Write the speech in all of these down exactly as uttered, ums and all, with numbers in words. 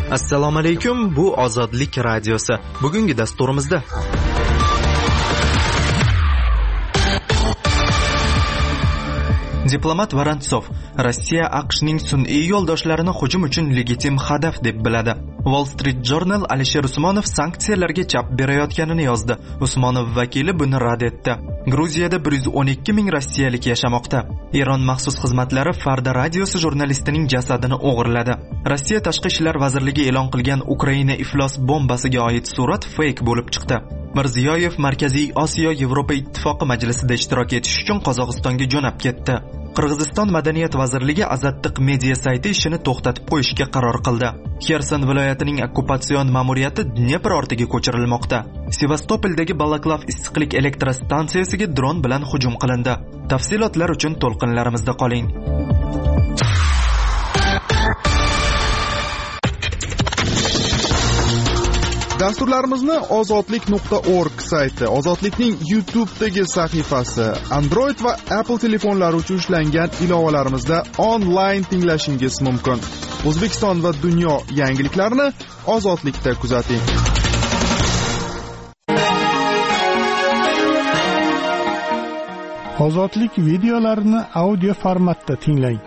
Assalomu alaykum, bu Ozodlik radiosi. Bugungi dasturimizda Diplomat Vorontsov Rossiya AQShning sun'iy yo'ldoshlarini hujum uchun legitim hadaf deb biladi. Wall Street Journal Alisher Usmonov sanksiyalarga chap berayotganini yozdi. Usmonov vakili buni rad etdi. Gruziyada bir yuz o'n ikki ming rossiyalik yashamoqda. Eron maxsus xizmatlari Farda radiosi jurnalistining jasadini o'g'irladi. Rossiya Tashqi ishlar vazirligi e'lon qilgan Ukraina iflos bombasiga oid surat fake bo'lib chiqdi. Mirziyoyev Markaziy Osiyo Yevropa ittifoqi majlisida ishtirok etish uchun Qozog'istonga jo'nab ketdi. Qirg'iziston Madaniyat vazirligi Azattiq media sayti ishini to'xtatib qo'yishga qaror qildi. Xerson viloyatining okkupatsion ma'muriyati Dnepr ortiga ko'chirilmoqda. Sevastopoldagi Balaklav issiqlik elektrostansiyasiga dron bilan hujum qilindi. Tafsilotlar uchun to'lqinlarimizda qoling. Dasturlarimizni ozodlik nuqta org sayti, Ozodlikning YouTube'dagi sahifasi, Android va Apple telefonlari uchun ishlangan ilovalarimizda onlayn tinglashingiz mumkin. O'zbekiston va dunyo yangiliklarini Ozodlikda kuzating. Ozodlik videolarini audio formatda tinglang.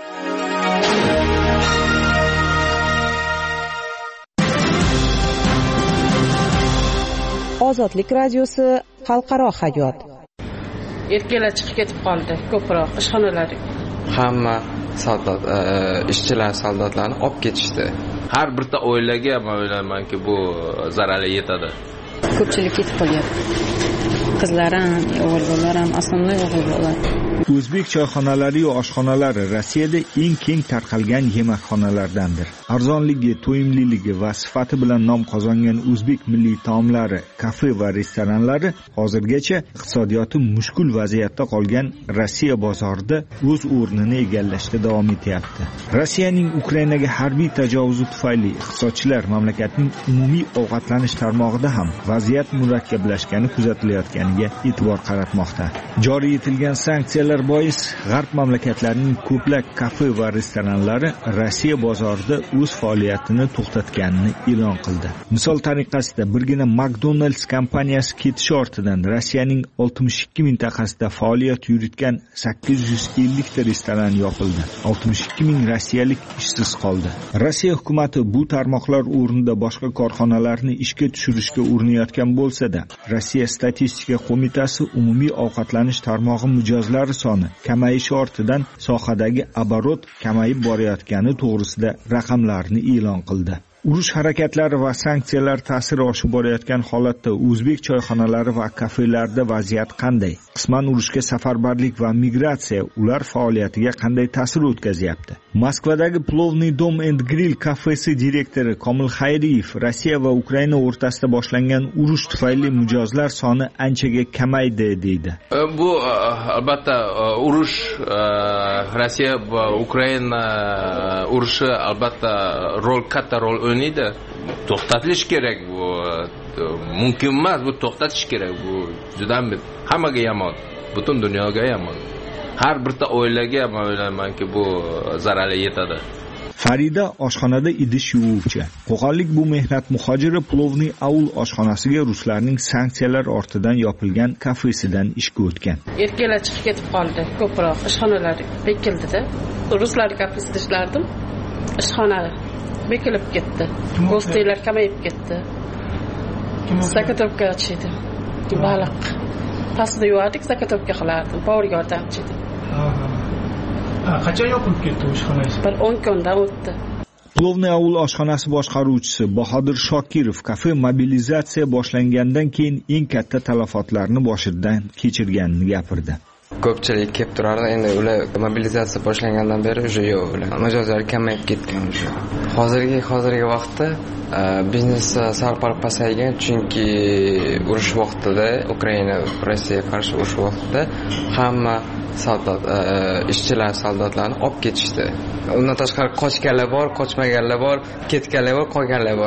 Ozodlik radiosi xalqaro hayot. Erkaklar chiqib ketib qoldi, ko'proq ishxonalar. Hamma soldat, ishchilar soldatlarni olib ketishdi. Har birta oilaga men o'ylaymanki, bu zararli yetadi. Ko'pchilik ketib qolyapti. Qizlar ham, o'g'il bolalar ham, aslında o'g'il bolalar. O'zbek choyxonalari va oshxonalari Rossiyada eng keng tarqalgan yemakxonalardandir. Arzonligi, to'yimliligi va sifati bilan nom qozongan o'zbek milliy taomlari, kafe va restoranlari hozirgacha iqtisodiyoti mushkul vaziyatda qolgan Rossiya bozorida o'z o'rnini egallashda davom etyapti. Rossiyaning Ukrainaga harbiy tajovuzi tufayli iqtisodchilar mamlakatning umumiy ovqatlanish tarmog'ida ham vaziyat murakkablashgani kuzatilayotganiga e'tibor qaratmoqda. Joriy etilgan sanksiyalar bois g'arb mamlakatlarining ko'plab kafe va restoranlari Rossiya bozorida o'z faoliyatini to'xtatganini e'lon qildi. Misol tariqasida birgina McDonald's kompaniyasi ketishi ortidan Rossiyaning oltmish ikki mintaqasida faoliyat yuritgan sakkiz yuz ellik ta restoran yopildi. oltmish ikki ming rossiyalik ishsiz qoldi. Rossiya hukumati bu tarmoqlar o'rnida boshqa korxonalarni ishga tushirishga urinayotgan bo'lsa-da, Rossiya statistika qo'mitasi umumiy ovqatlanish tarmog'i mijozlari soni kamayishi ortidan sohadagi оборот kamayib borayotgani to'g'risida raqamlarni e'lon qildi. Urush harakatlari va sanksiyalar ta'siri oshib borayotgan holatda o'zbek choyxonalari va kafelarida vaziyat qanday? Qisman urushga safarbarlik va migratsiya ular faoliyatiga qanday ta'sir o'tkazyapti? Moskvadagi Plovniy dom and grill kafesi direktori Komil Xayriyev Rossiya va Ukraina o'rtasida boshlangan urush tufayli mijozlar soni anchaga kamaydi deydi. Bu albatta urush Rossiya va Ukraina urushi albatta rol katta rol o'ynaydi. To'xtatilish kerak bu. Mumkin emas, bu to'xtatish kerak. Bu juda hammaga yomon, butun dunyoga yomon. Har birta oilaga men o'ylaymanki, bu zararli yetadi. Farida oshxonada idish yuvuvchi. Qo'qonlik bu mehnat muhojiri Plovniy aul oshxonasiga ruslarning sanksiyalar ortidan yopilgan kafesidan ishga o'tgan. Erkaklar chiqib ketib qoldi, ko'proq ishxonalar bekildida. Ruslar kafesida ishlardim. Ishxona bekilib ketdi. Go'steylar kamayib ketdi. Zakatovka ochdi. Baliq. Pastda yuvardik, zakatovka qilardim. Povriga yordamchi edim. Qachon yopilib ketdi oshxonasi? Bir o'n kundan o'tdi. Plovniy aul oshxonasi boshqaruvchisi Bahodir Shokirov kafe mobilizatsiya boshlangandan keyin eng katta talafotlarni boshidan kechirganini gapirdi. Ko'pchilik kelib turardi, endi ular mobilizatsiya boshlangandan beri уже yo'q, ular mijozlar kamayib ketgan уже. Hozirgi hozirgi vaqtda biznes sal pal pasaygan, chunki urush vaqtida, Ukraina Rossiyaga qarshi urush vaqtida hamma soldat, ishchilar soldatlarni olib ketishdi. Undan tashqari qochganlar bor, qochmaganlar bor, ketganlar bor, qolganlar bor.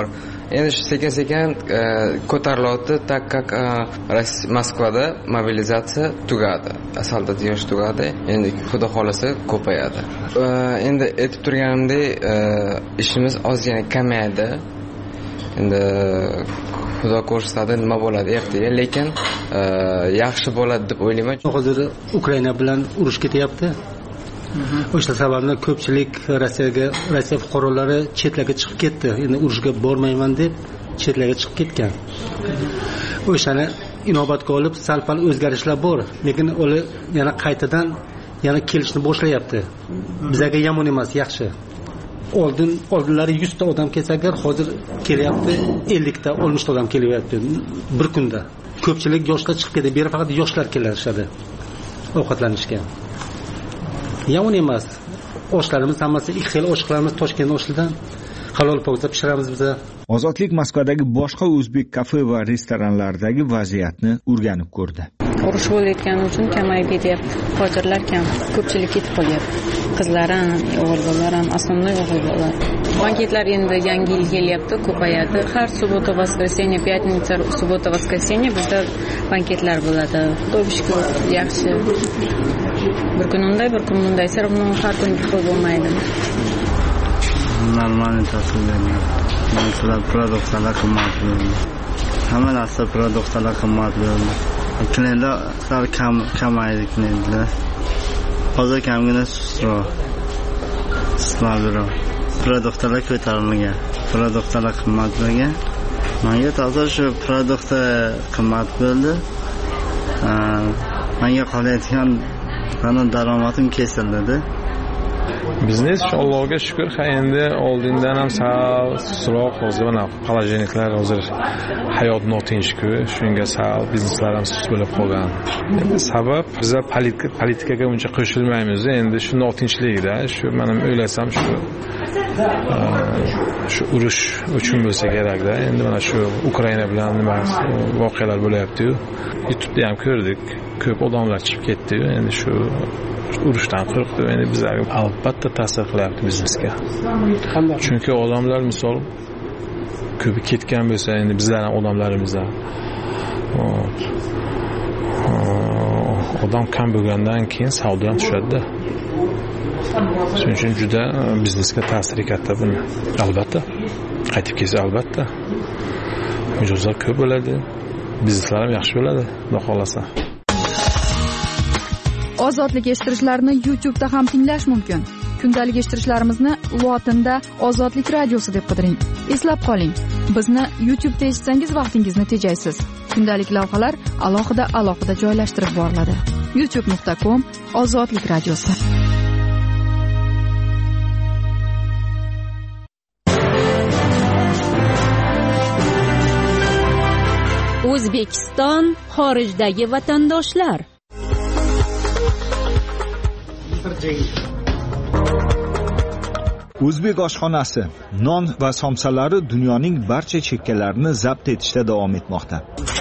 endi shu sekin sekin ko'tarilyapti, tak как Moskvada mobilizatsiya tugadi, soldat yosh tugadi, endi xudo xolasa ko'payadi. Endi aytib turganimdek, ishimiz ozgina kamayadi. Endi xudo ko'rsatadi, nima bo'ladi ertaga, lekin yaxshi bo'ladi deb o'ylayman. Hozir Ukraina bilan urush ketyapti. O'sha sababdan ko'pchilik Rossiyaga, Rossiya fuqarolari chetlarga chiqib ketdi. Endi urushga bormayman deb chetlarga chiqib ketgan. O'shani inobatga olib sal-pal o'zgarishlar bor, lekin ular yana qaytadan yana kelishni boshlayapti. Bizga yomon emas, yaxshi. Oldin oldinlari yuz ta odam kelsa agar, hozir kelyapti ellik ta, oltmish ta odam kelyapti bir kunda. Ko'pchilik yoshlar chiqib ketdi, beri faqat yoshlar kelishadi ovqatlanishga. Yomon emas. Oshlarimiz hammasi ikki xil oshlarimiz Toshkent oshidan halol pokza pishiramiz biz. Ozodlik Moskvadagi boshqa o'zbek kafe va restoranlaridagi vaziyatni o'rganib ko'rdi. Urush bo'layotgani uchun kamayib ketyapti. Hojirlar kam, ko'pchilik ketib qolyapti. Qizlar ham, o'g'il bolalar ham, основной o'g'il bolalar. Banketlar endi yangi yil kelyapti, ko'payadi. Har subota, воскресенье, пятница, subota, воскресенье bizda banketlar bo'ladi. Xudo yaxshi. Bir kun unday, bir kun bunday. Sirabni har kun xil bo'lmaydi. Normalniy tasvirlayman. Masalan, produksiyalar qimmat bo'ldi. Hamma narsa produksiyalar qimmat bo'ldi. Klientlar sal kam kamaydi klientlar. Hozir kamgina sustroq. Sustroq. Produksiyalar ko'tarilgan. Produksiyalar qimmat bo'lgan. Menga hozir shu produksiya qimmat bo'ldi. Menga qolayotgan qana daromadim kesildi. Biznes Allohga shukr, ha endi oldindan ham sal sustroq, hozir mana palajeniklar hozir hayot notinch-ku, shunga sal bizneslar ham sus bo'lib qolgan. Endi sabab bizlar politikaga uncha qo'shilmaymiz, endi shu notinchlikda, shu men o'ylasam shu shu urush uchun bo'lsa kerak-da. Endi mana shu Ukraina bilan nima voqealar bo'lyapti-yu. YouTube'da ham ko'rdik, ko'p odamlar chiqib ketdi-yu, endi shu urushdan qo'rqdi. Endi bizlarga albatta ta'sir qilyapti biznesga. Chunki odamlar misol ko'p ketgan bo'lsa, endi bizlarning odamlarimizdan odam kam bo'lgandan keyin savdo ham tushadi. Shuning uchun juda biznesga ta'siri katta buni. Albatta. Qaytib kelsa albatta. Mijozlar ko'p bo'ladi. Bizneslar ham yaxshi bo'ladi, xudo xolasa. Ozodlik eshittirishlarni YouTube'da ham tinglash mumkin. Kundalik eshittirishlarimizni lotinda Ozodlik radiosi deb qidiring. Eslab qoling, bizni YouTube'da eshitsangiz vaqtingizni tejaysiz. Kundalik lavhalar alohida alohida joylashtirib boriladi. youtube nuqta com Ozodlik radiosi. O'zbekiston xorijdagi vatandoshlar. O'zbek oshxonasi non va somsalari dunyoning barcha chekkalarini zabt etishda davom etmoqda.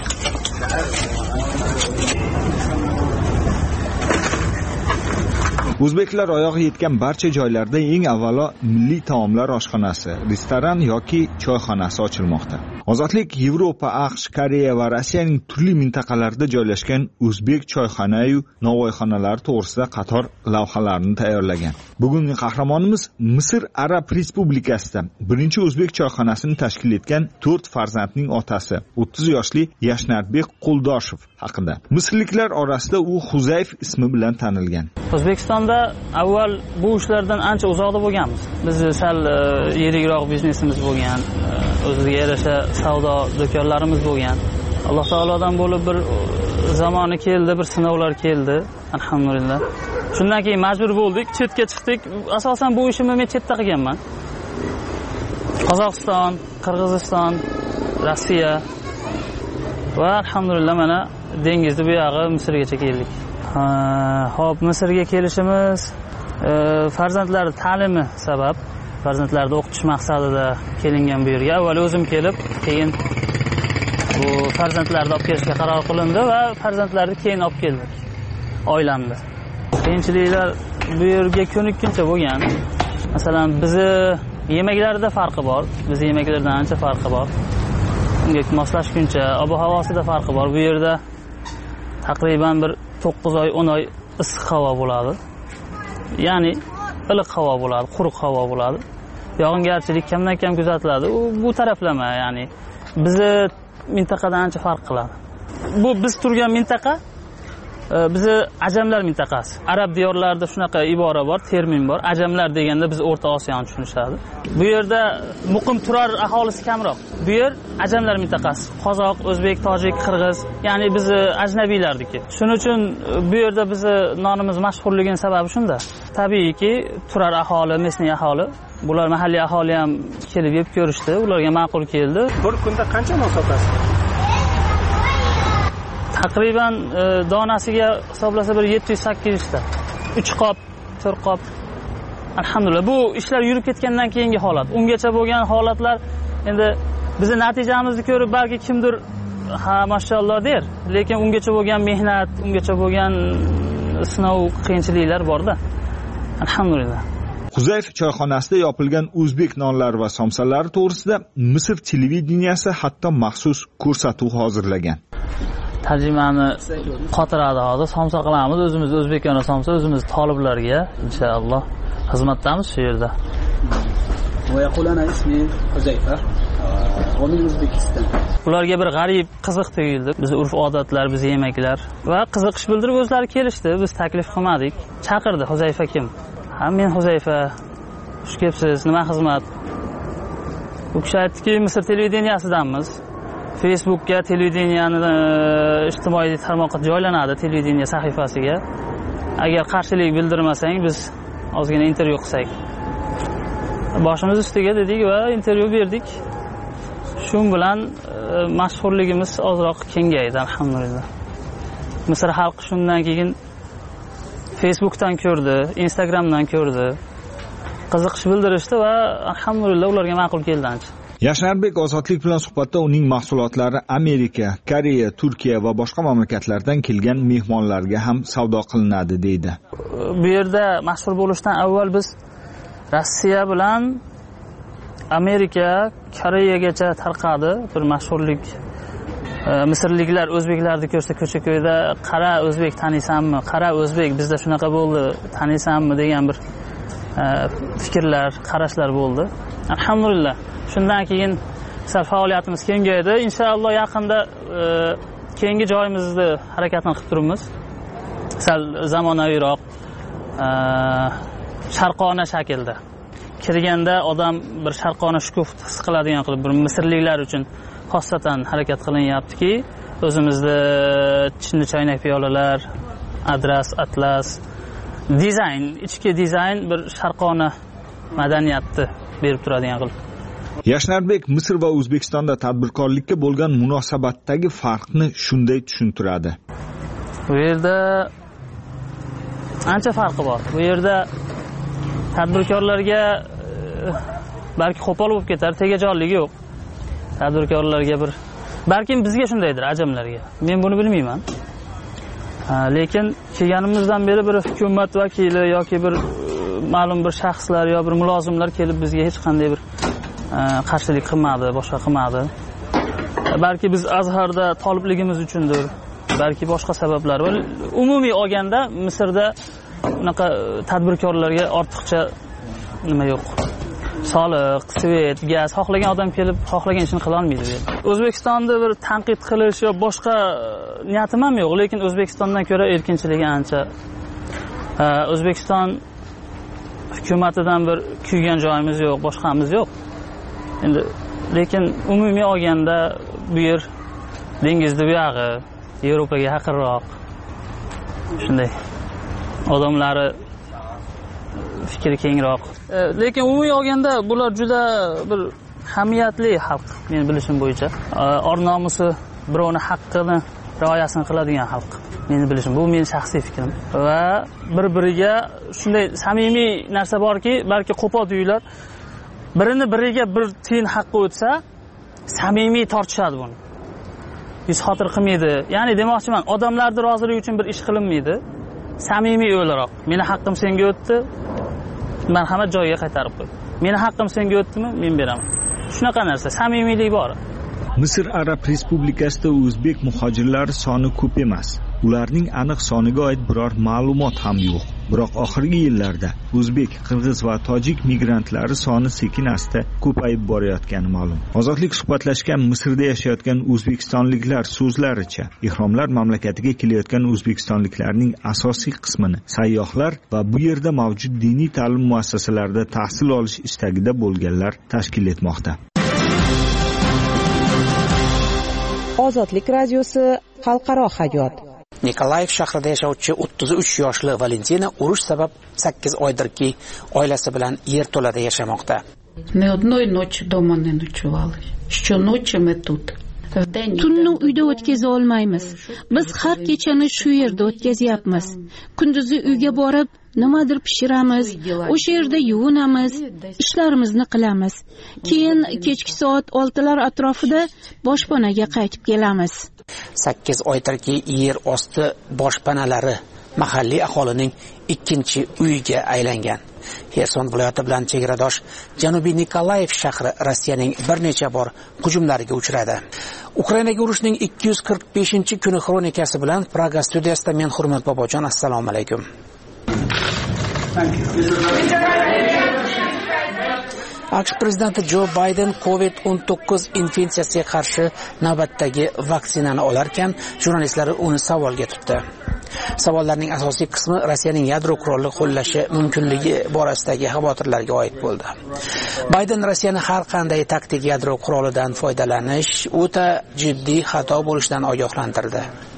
O'zbeklar oyog'i yetgan barcha joylarda eng avvalo milliy taomlar oshxonasi, restoran yoki choyxonasi ochilmoqda. Ozodlik Yevropa, AQSh, Koreya va Rossiyaning turli mintaqalarida joylashgan o'zbek choyxona-yu novvoyxonalari to'g'risida qator lavhalarni tayyorlagan. Bugungi qahramonimiz Misr Arab Respublikasida birinchi o'zbek choyxonasini tashkil etgan to'rt farzandning otasi, o'ttiz yoshli Yashnarbek Qo'ldoshev haqida. Misrliklar orasida u Huzayf ismi bilan tanilgan. O'zbekistonda avval bu ishlardan ancha uzoqda bo'lganmiz. Biz sal yirikroq biznesimiz bo'lgan, o'ziga yarasha savdo do'konlarimiz bo'lgan. Alloh taolodan bo'lib bir zamoni keldi, bir sinovlar keldi, alhamdulillah. Shundan keyin majbur bo'ldik, chetga chiqdik. Asosan bu ishimni men chetda qilganman. Qozog'iston, Qirg'iziston, Rossiya va alhamdulillah mana dengizni bu yog'i Misrgacha keldik. Xo'p, Misrga kelishimiz farzandlar ta'limi sabab, farzandlarni o'qitish maqsadida kelingan bu yerga. Avval o'zim kelib, keyin bu farzandlarni olib kelishga qaror qilindi va farzandlarni keyin olib keldik oilamda. Qiyinchiliklar bu yerga ko'nikkuncha bo'lgan. Masalan, bizni Yemeklarida farqi bor. Biz yemeklardan ancha farqi bor. Unga moslashguncha ob-havosida farqi bor. Bu yerda taqriban bir to'qqiz oy, o'n oy issiq havo bo'ladi. Ya'ni iliq havo bo'ladi, quruq havo bo'ladi. Yog'ingarchilik kamdan-kam kuzatiladi. U bu taraflama, ya'ni bizni mintaqadan ancha farq qiladi. Bu biz turgan mintaqa bizi ajamlar mintaqasi. Arab diyorlarida shunaqa ibora bor, termin bor. Ajamlar deganda biz O'rta Osiyoni tushunishadi. Bu yerda muqim turar aholisi kamroq. Bu yer ajamlar mintaqasi. Qozoq, o'zbek, tojik, qirg'iz, ya'ni biz ajnabiylarniki. Shuning uchun bu yerda bizni nonimiz mashhurligining sababi shunda. Tabiiyki, turar aholi, mesniy aholi, bular mahalliy aholi ham kelib yeb ko'rishdi, ularga ma'qul keldi. Bir kunda qancha non sotasiz? Taqriban e, donasiga hisoblasa bir yetti yuz sakkiz yuz ta. uch qop, to'rt qop. Alhamdulillah, bu ishlar yurib ketgandan keyingi holat. Ungacha bo'lgan holatlar endi bizning natijamizni ko'rib balki kimdir ha mashalloh der, lekin ungacha bo'lgan mehnat, ungacha bo'lgan sinov, qiyinchiliklar bor-da. Alhamdulillah. Huzayf choyxonasida yopilgan o'zbek nonlari va somsalari to'g'risida Misr televideniyasi hatto maxsus ko'rsatuv hozirlagan. Tarjimani qotiradi hozir, somsa qilamiz, o'zimiz o'zbekona somsa, o'zimiz toliblarga inshaalloh xizmatdamiz shu yerda. ويقول أنا اسمي حذيفة ومن أوزبekistan. Ularga bir g'arib, qiziq tuyuldi. Biz urf-odatlar, biz yemeklar va qiziqish bildirib o'zlari kelishdi. Biz taklif qilmadik. Chaqirdi, Huzayfa kim? Ha, men Huzayfa. Xush kelibsiz, nima xizmat? U kishi aytdiki, Misr televideniyasidanmiz. Facebookga televideniyani ijtimoiy tarmoqqa joylanadi, televideniya sahifasiga. Agar qarshilik bildirmasang, biz ozgina intervyu qilsak. Boshimiz ustiga dedik va intervyu berdik. Shu bilan mashhurligimiz ozroq kengaydi, alhamdulillah. Misr xalqi shundan keyin Facebookdan ko'rdi, Instagramdan ko'rdi. Qiziqish bildirishdi va alhamdulillah ularga ma'qul keldi ancha. Yashnarbek Ozodlik bilan suhbatda uning mahsulotlari Amerika, Koreya, Turkiya va boshqa mamlakatlardan kelgan mehmonlarga ham savdo qilinadi deydi. Bu yerda mashhur bo'lishdan avval biz Rossiya bilan Amerika, Koreyagacha tarqadi bir mashhurlik. Misrliklar o'zbeklarni ko'rsa ko'cha-ko'yda qara o'zbek taniysanmi? Qara o'zbek bizda shunaqa bo'ldi, taniysanmi degan bir fikrlar, qarashlar bo'ldi. Alhamdulillah. Shundan keyin sal faoliyatimiz kengaydi. Inshaalloh yaqinda keyingi joyimizni harakatini qilib turibmiz. Sal zamonaviyroq, sharqona shaklda. Kirganda odam bir sharqona shukuf his qiladigan qilib bir misrliklar uchun xosatan harakat qilinyaptiki, o'zimizda chinni choynak piyolalar, adras, atlas, dizayn, ichki dizayn bir sharqona madaniyatni berib turadigan qilib. Yashnarbek Misr va O'zbekistonda tadbirkorlikka bo'lgan munosabatdagi farqni shunday tushuntiradi. Bu yerda ancha farqi bor. Bu yerda tadbirkorlarga balki qo'pol bo'lib ketar, tegajonligi yo'q. Tadbirkorlarga bir balkim bizga shundaydir, ajamlarga. Men buni bilmayman. Lekin kelganimizdan beri bir hukumat vakili yoki bir ma'lum bir shaxslar yo bir mulozimlar kelib bizga hech qanday bir qarshilik qilmadi, boshqa qilmadi. Balki biz Azharda tolibligimiz uchundir, balki boshqa sabablar bor. Umumiy olganda Misrda unaqa tadbirkorlarga ortiqcha nima yo'q. Soliq, svet, gaz, xohlagan odam kelib xohlagan ishini qila olmaydi bu yerda. O'zbekistonda bir tanqid qilish yo boshqa niyatim ham yo'q, lekin O'zbekistondan ko'ra erkinchiligi ancha. O'zbekiston hukumatidan bir kuygan joyimiz yo'q, boshqamiz yo'q. Endi lekin umumiy olganda bu yer dengizning bu yog'i Yevropaga yaqinroq. Shunday. Odamlari fikri kengroq. Lekin umumiy olganda bular juda bir hamiyatli xalq, men bilishim bo'yicha. Or-nomusi, birovni haqqini rioyasini qiladigan xalq. Meni bilishim, bu mening shaxsiy fikrim. Va bir-biriga shunday samimiy narsa borki, balki qo'pol uylar birini biriga bir tiyin haqqi o'tsa, samimiy tortishadi buni. Hech xotir qilmaydi. Ya'ni demoqchiman, odamlarning roziligi uchun bir ish qilinmaydi. Samimiy o'laroq. Meni haqqim senga o'tdi. Marhamat, joyiga qaytarib qo'y. meni haqqim senga o'tdimi men beraman shunaqa narsa samimiylik bor. Misr Arab Respublikasida o'zbek muhojirlari soni ko'p emas. Ularning aniq soniga oid biror ma'lumot ham yo'q. Biroq oxirgi yillarda o'zbek, qirg'iz va tojik migrantlari soni sekin-asta ko'payib borayotgani ma'lum. Ozodlik suhbatlashgan Misrda yashayotgan o'zbekistonliklar so'zlaricha, ehromlar mamlakatiga kelayotgan o'zbekistonliklarning asosiy qismini sayyohlar va bu yerda mavjud diniy ta'lim muassasalarida tahsil olish istagida bo'lganlar tashkil etmoqda. Ozodlik radiosi xalqaro hayot. Nikolayev shahrida yashovchi o'ttiz uch yoshli Valentina urush sabab sakkiz oydirki oilasi bilan yerto'lada yashamoqda. Ни одной ночи дома не ночевала. Что ночи мы тут. Tunni uyda o'tkaza olmaymiz. Biz har kechani shu yerda o'tkazyapmiz. Kunduzi uyga borib, nimadir pishiramiz, o'sha yerda yuvinamiz, ishlarimizni qilamiz. Keyin kechki soat oltilar atrofida boshpanaga qaytib kelamiz. sakkiz oydirki yer osti boshpanalari mahalliy aholining ikkinchi uyiga aylangan. Xerson viloyati bilan chegaradosh Janubiy Nikolayev shahri Rossiyaning bir necha bor hujumlariga uchradi. Ukrainaga urushning ikki yuz qirq beshinchi kuni xronikasi bilan Praga studiyasida men Hurmat Bobojon, assalomu alaykum. AQSh prezidenti Jo Bayden covid o'n to'qqiz infeksiyasiga qarshi navbatdagi vaksinani olarkan, jurnalistlar uni savolga tutdi. Savollarning asosiy qismi Rossiyaning yadro qurolini qo'llashi mumkinligi borasidagi xavotirlarga oid bo'ldi. Bayden Rossiyani har qanday taktik yadro qurolidan foydalanish o'ta jiddiy xato bo'lishidan ogohlantirdi.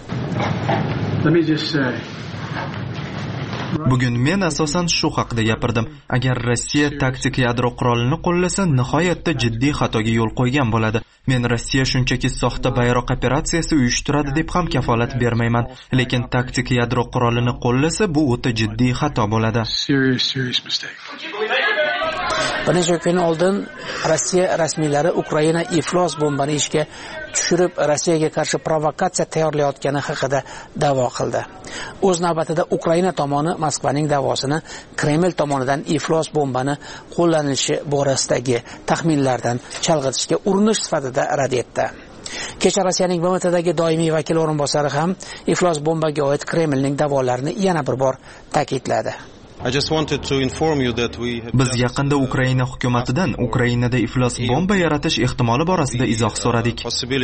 Bugun men asosan shu haqida gapirdim. Agar Rossiya taktik yadro qurolini qo'llasa, nihoyatda jiddiy xatoga yo'l qo'ygan bo'ladi. Men Rossiya shunchaki soxta bayroq operatsiyasi uyushtiradi deb ham kafolat bermayman, lekin taktik yadro qurolini qo'llasa, bu o'ta jiddiy xato bo'ladi. Bir necha kun oldin Rossiya rasmiylari Ukraina iflos bombani ishga tushirib Rossiyaga qarshi provokatsiya tayyorlayotgani haqida da'vo qildi. O'z navbatida Ukraina tomoni Moskvaning da'vosini Kreml tomonidan iflos bombani qo'llanilishi borasidagi taxminlardan chalg'itishga urinish sifatida rad etdi. Kecha Rossiyaning B M Tdagi doimiy vakil o'rinbosari ham iflos bombaga oid Kremlning da'volarini yana bir bor ta'kidladi. Biz yaqinda Ukraina hukumatidan Ukrainada iflos bomba yaratish ehtimoli borasida izoh so'radik.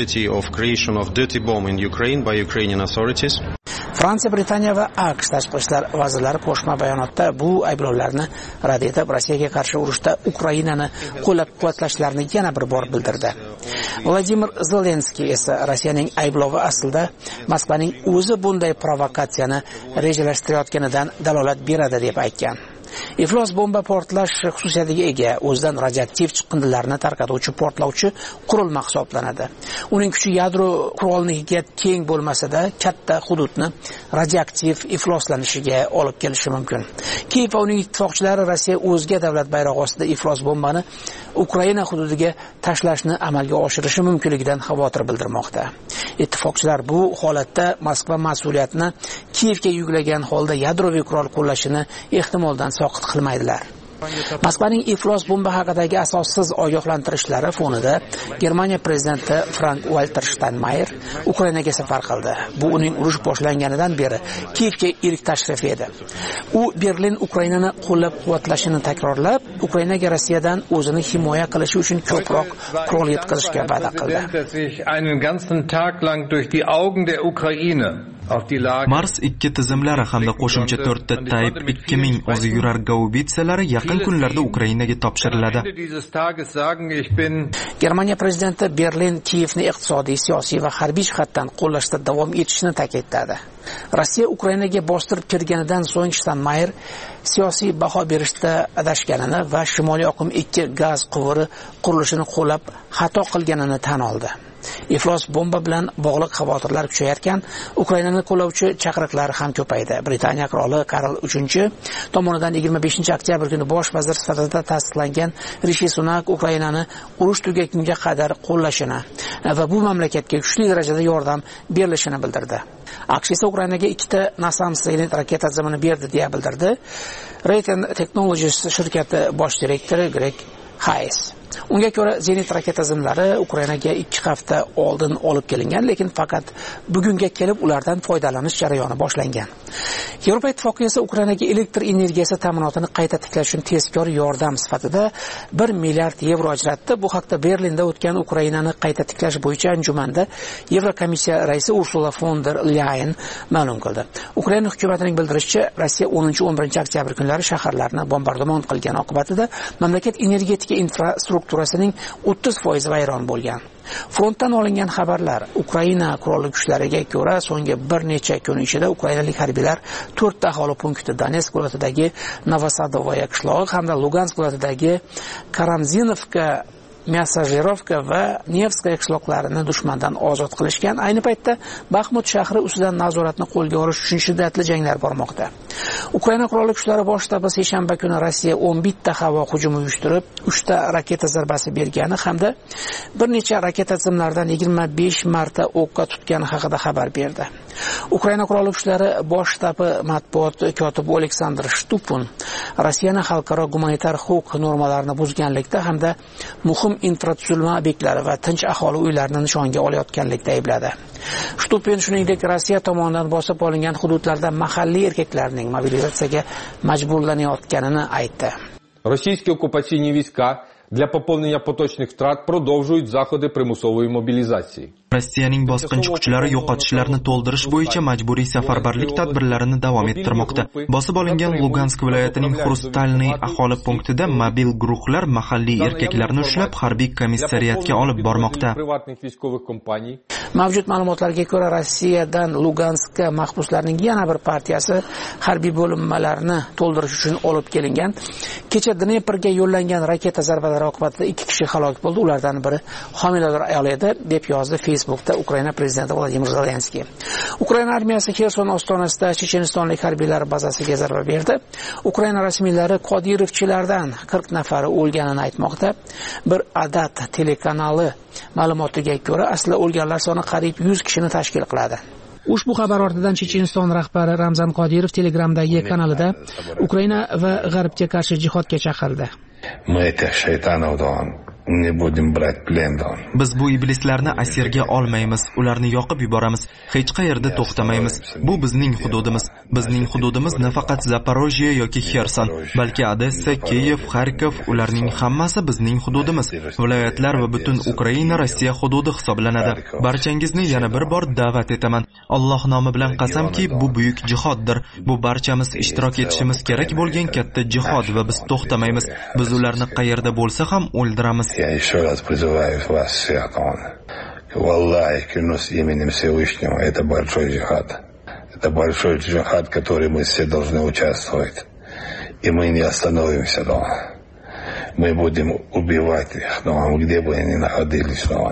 Fransiya, Britaniya va AQSh tashqi ishlar vazirlari qo'shma bayonotda bu ayblovlarni rad etib, Rossiyaga qarshi urushda Ukrainani qo'llab-quvvatlashlarini yana bir bor bildirdi. Vladimir Zelenskiy esa Rossiyaning ayblovi aslida Moskvaning o'zi bunday provokatsiyani rejalashtirayotganidan dalolat beradi deb aytgan. Iflos bomba portlash xususiyatiga ega, o'zidan radioaktiv chiqindilarni tarqatuvchi portlovchi qurilma hisoblanadi. Uning kuchi yadro qurolnikiga teng bo'lmasa-da, katta hududni radioaktiv ifloslanishiga olib kelishi mumkin. Kiyev va uning ittifoqchilari Rossiya o'zga davlat bayrog'i ostida iflos bombani Ukraina hududiga tashlashni amalga oshirishi mumkinligidan xavotir bildirmoqda. Ittifoqchilar bu holatda Moskva mas'uliyatini Kiyevga yuklagan holda yadroviy qurol qo'llashini ehtimoldan soqit qilmaydilar. Moskvaning iflos bomba haqidagi asossiz ogohlantirishlari fonida Germaniya prezidenti Frank-Walter Steinmeier Ukrainaga safar qildi. Bu uning urush boshlanganidan beri Kiyevga ilk tashrifi edi. U Berlin Ukrainani qo'llab-quvvatlashini takrorlab, Ukrainaga Rossiyadan o'zini himoya qilishi uchun ko'proq qurol yetkazishga va'da qildi. Mars ikki tizimlari hamda qo'shimcha to'rtta Type ikki ming o'zi yurar gaubitsalari yaqin kunlarda Ukrainaga topshiriladi. Germaniya prezidenti Berlin Kiyevni iqtisodiy, siyosiy va harbiy jihatdan qo'llashda davom etishini ta'kidladi. Rossiya Ukrainaga bostirib kirganidan so'ng Steinmeier siyosiy baho berishda adashganini va Shimoliy oqim ikki gaz quvuri qurilishini qo'llab xato qilganini tan oldi. Iflos bomba bilan bog'liq xavotirlar kuchayarkan, Ukrainani qo'llovchi chaqiriqlar ham ko'paydi. Britaniya qiroli Karl uchinchi tomonidan yigirma beshinchi oktyabr kuni bosh vazir sifatida tasdiqlangan Rishi Sunak Ukrainani urush tugagunga qadar qo'llashini va bu mamlakatga kuchli darajada yordam berilishini bildirdi. AQSh esa Ukrainaga ikkita NASAMS raketa tizimini berdi deya bildirdi. Raytheon Technologies shirkati bosh direktori Greg Hayes. Unga ko'ra Zenit raketa zimlari Ukrainaga ikki hafta oldin olib kelingan, lekin faqat bugunga kelib ulardan foydalanish jarayoni boshlangan. Yevropa Ittifoqi esa Ukrainaga elektr energiyasi ta'minotini qayta tiklash uchun tezkor yordam sifatida bir milliard yevro ajratdi. Bu haqda Berlinda o'tgan Ukrainani qayta tiklash bo'yicha anjumanda Yevrokomissiya raisi Ursula von der Leyen ma'lum qildi. Ukraina hukumatining bildirishicha, Rossiya o'ninchi o'n birinchi oktyabr kunlari shaharlarni bombardimon qilgani oqibatida mamlakat energetika infrastrukturasining o'ttiz foizi vayron bo'lgan. Frontdan olingan xabarlar Ukraina qurolli kuchlariga ko'ra so'nggi bir necha kun ichida ukrainalik harbiylar to'rtta aholi punkti Donetsk viloyatidagi Novosadovoye qishlog'i hamda Lugansk viloyatidagi Karamzinovka, Mesajerovka va Nevskaya qishloqlarini dushmandan ozod qilishgan. Ayni paytda Baxmut shahri ustidan nazoratni qo'lga olish uchun shiddatli janglar bormoqda. Ukraina qurolli kuchlari bosh shtabi seshanba kuni Rossiya o'n bitta havo hujumi uyushtirib, uchta raketa zarbasi bergani hamda bir necha raketa tizimlaridan yigirma besh marta o'qqa tutgani haqida xabar berdi. Ukraina qurolli kuchlari bosh shtabi matbuot kotibi Aleksandr Shtupun Rossiyani xalqaro gumanitar huquq normalarini buzganlikda hamda muhim infratuzilma obyektlari va tinch aholi uylarini nishonga olayotganlikda aybladi. Shtupin shuningdek Rossiya tomonidan bosib olingan hududlarda mahalliy erkaklarning mobilizatsiyaga majburlanayotganini aytdi. Російські окупаційні війська для поповнення поточних втрат продовжують заходи примусової мобілізації. Rossiyaning bosqinchi kuchlari yo'qotishlarni to'ldirish bo'yicha majburiy safarbarlik tadbirlarini davom ettirmoqda. Bosib olingan Lugansk viloyatining Xrustalniy aholi punktida mobil guruhlar mahalliy erkaklarni ushlab harbiy komissariyatga olib bormoqda. Mavjud ma'lumotlarga ko'ra, Rossiyadan Luganskka mahbuslarning yana bir partiyasi harbiy bo'linmalarni to'ldirish uchun olib kelingan. Kecha Dneprga yo'llangan raketa zarbalari oqibatida ikki kishi halok bo'ldi. Ulardan biri homilador ayol edi, deb yozdi Facebookda Ukraina prezidenti Vladimir Zelenskiy. Ukraina armiyasi Xerson ostonasida chechenistonlik harbiylar bazasiga zarba berdi. Ukraina rasmiylari Qodirovchilardan qirq nafari o'lganini aytmoqda. Bir Adat telekanali ma'lumotiga ko'ra, asli o'lganlar soni qariyb yuz kishini tashkil qiladi. Ushbu xabar ortidan Checheniston rahbari Ramzan Qodirov Telegramdagi kanalida Ukraina va G'arbga qarshi jihodga chaqirdi. Biz bu iblislarni asirga olmaymiz, ularni yoqib yuboramiz, hech qayerda to'xtamaymiz. Bu bizning hududimiz. Bizning hududimiz nafaqat Zaporojye yoki Xerson, balki Odessa, Kiyev, Xarkov, ularning hammasi bizning hududimiz. Viloyatlar va butun Ukraina Rossiya hududi hisoblanadi. Barchangizni yana bir bor da'vat etaman. Alloh nomi bilan qasamki, bu buyuk jihoddir. Bu barchamiz ishtirok etishimiz kerak bo'lgan katta jihod va biz to'xtamaymiz. Biz ularni qayerda bo'lsa ham o'ldiramiz. Я еще раз призываю вас всех, Валлахи, клянусь именем Всевышнего, это большой джихад. Это большой джихад, в который мы все должны участвовать. И мы не остановимся, да. Мы будем убивать их, да, где бы они находились, да.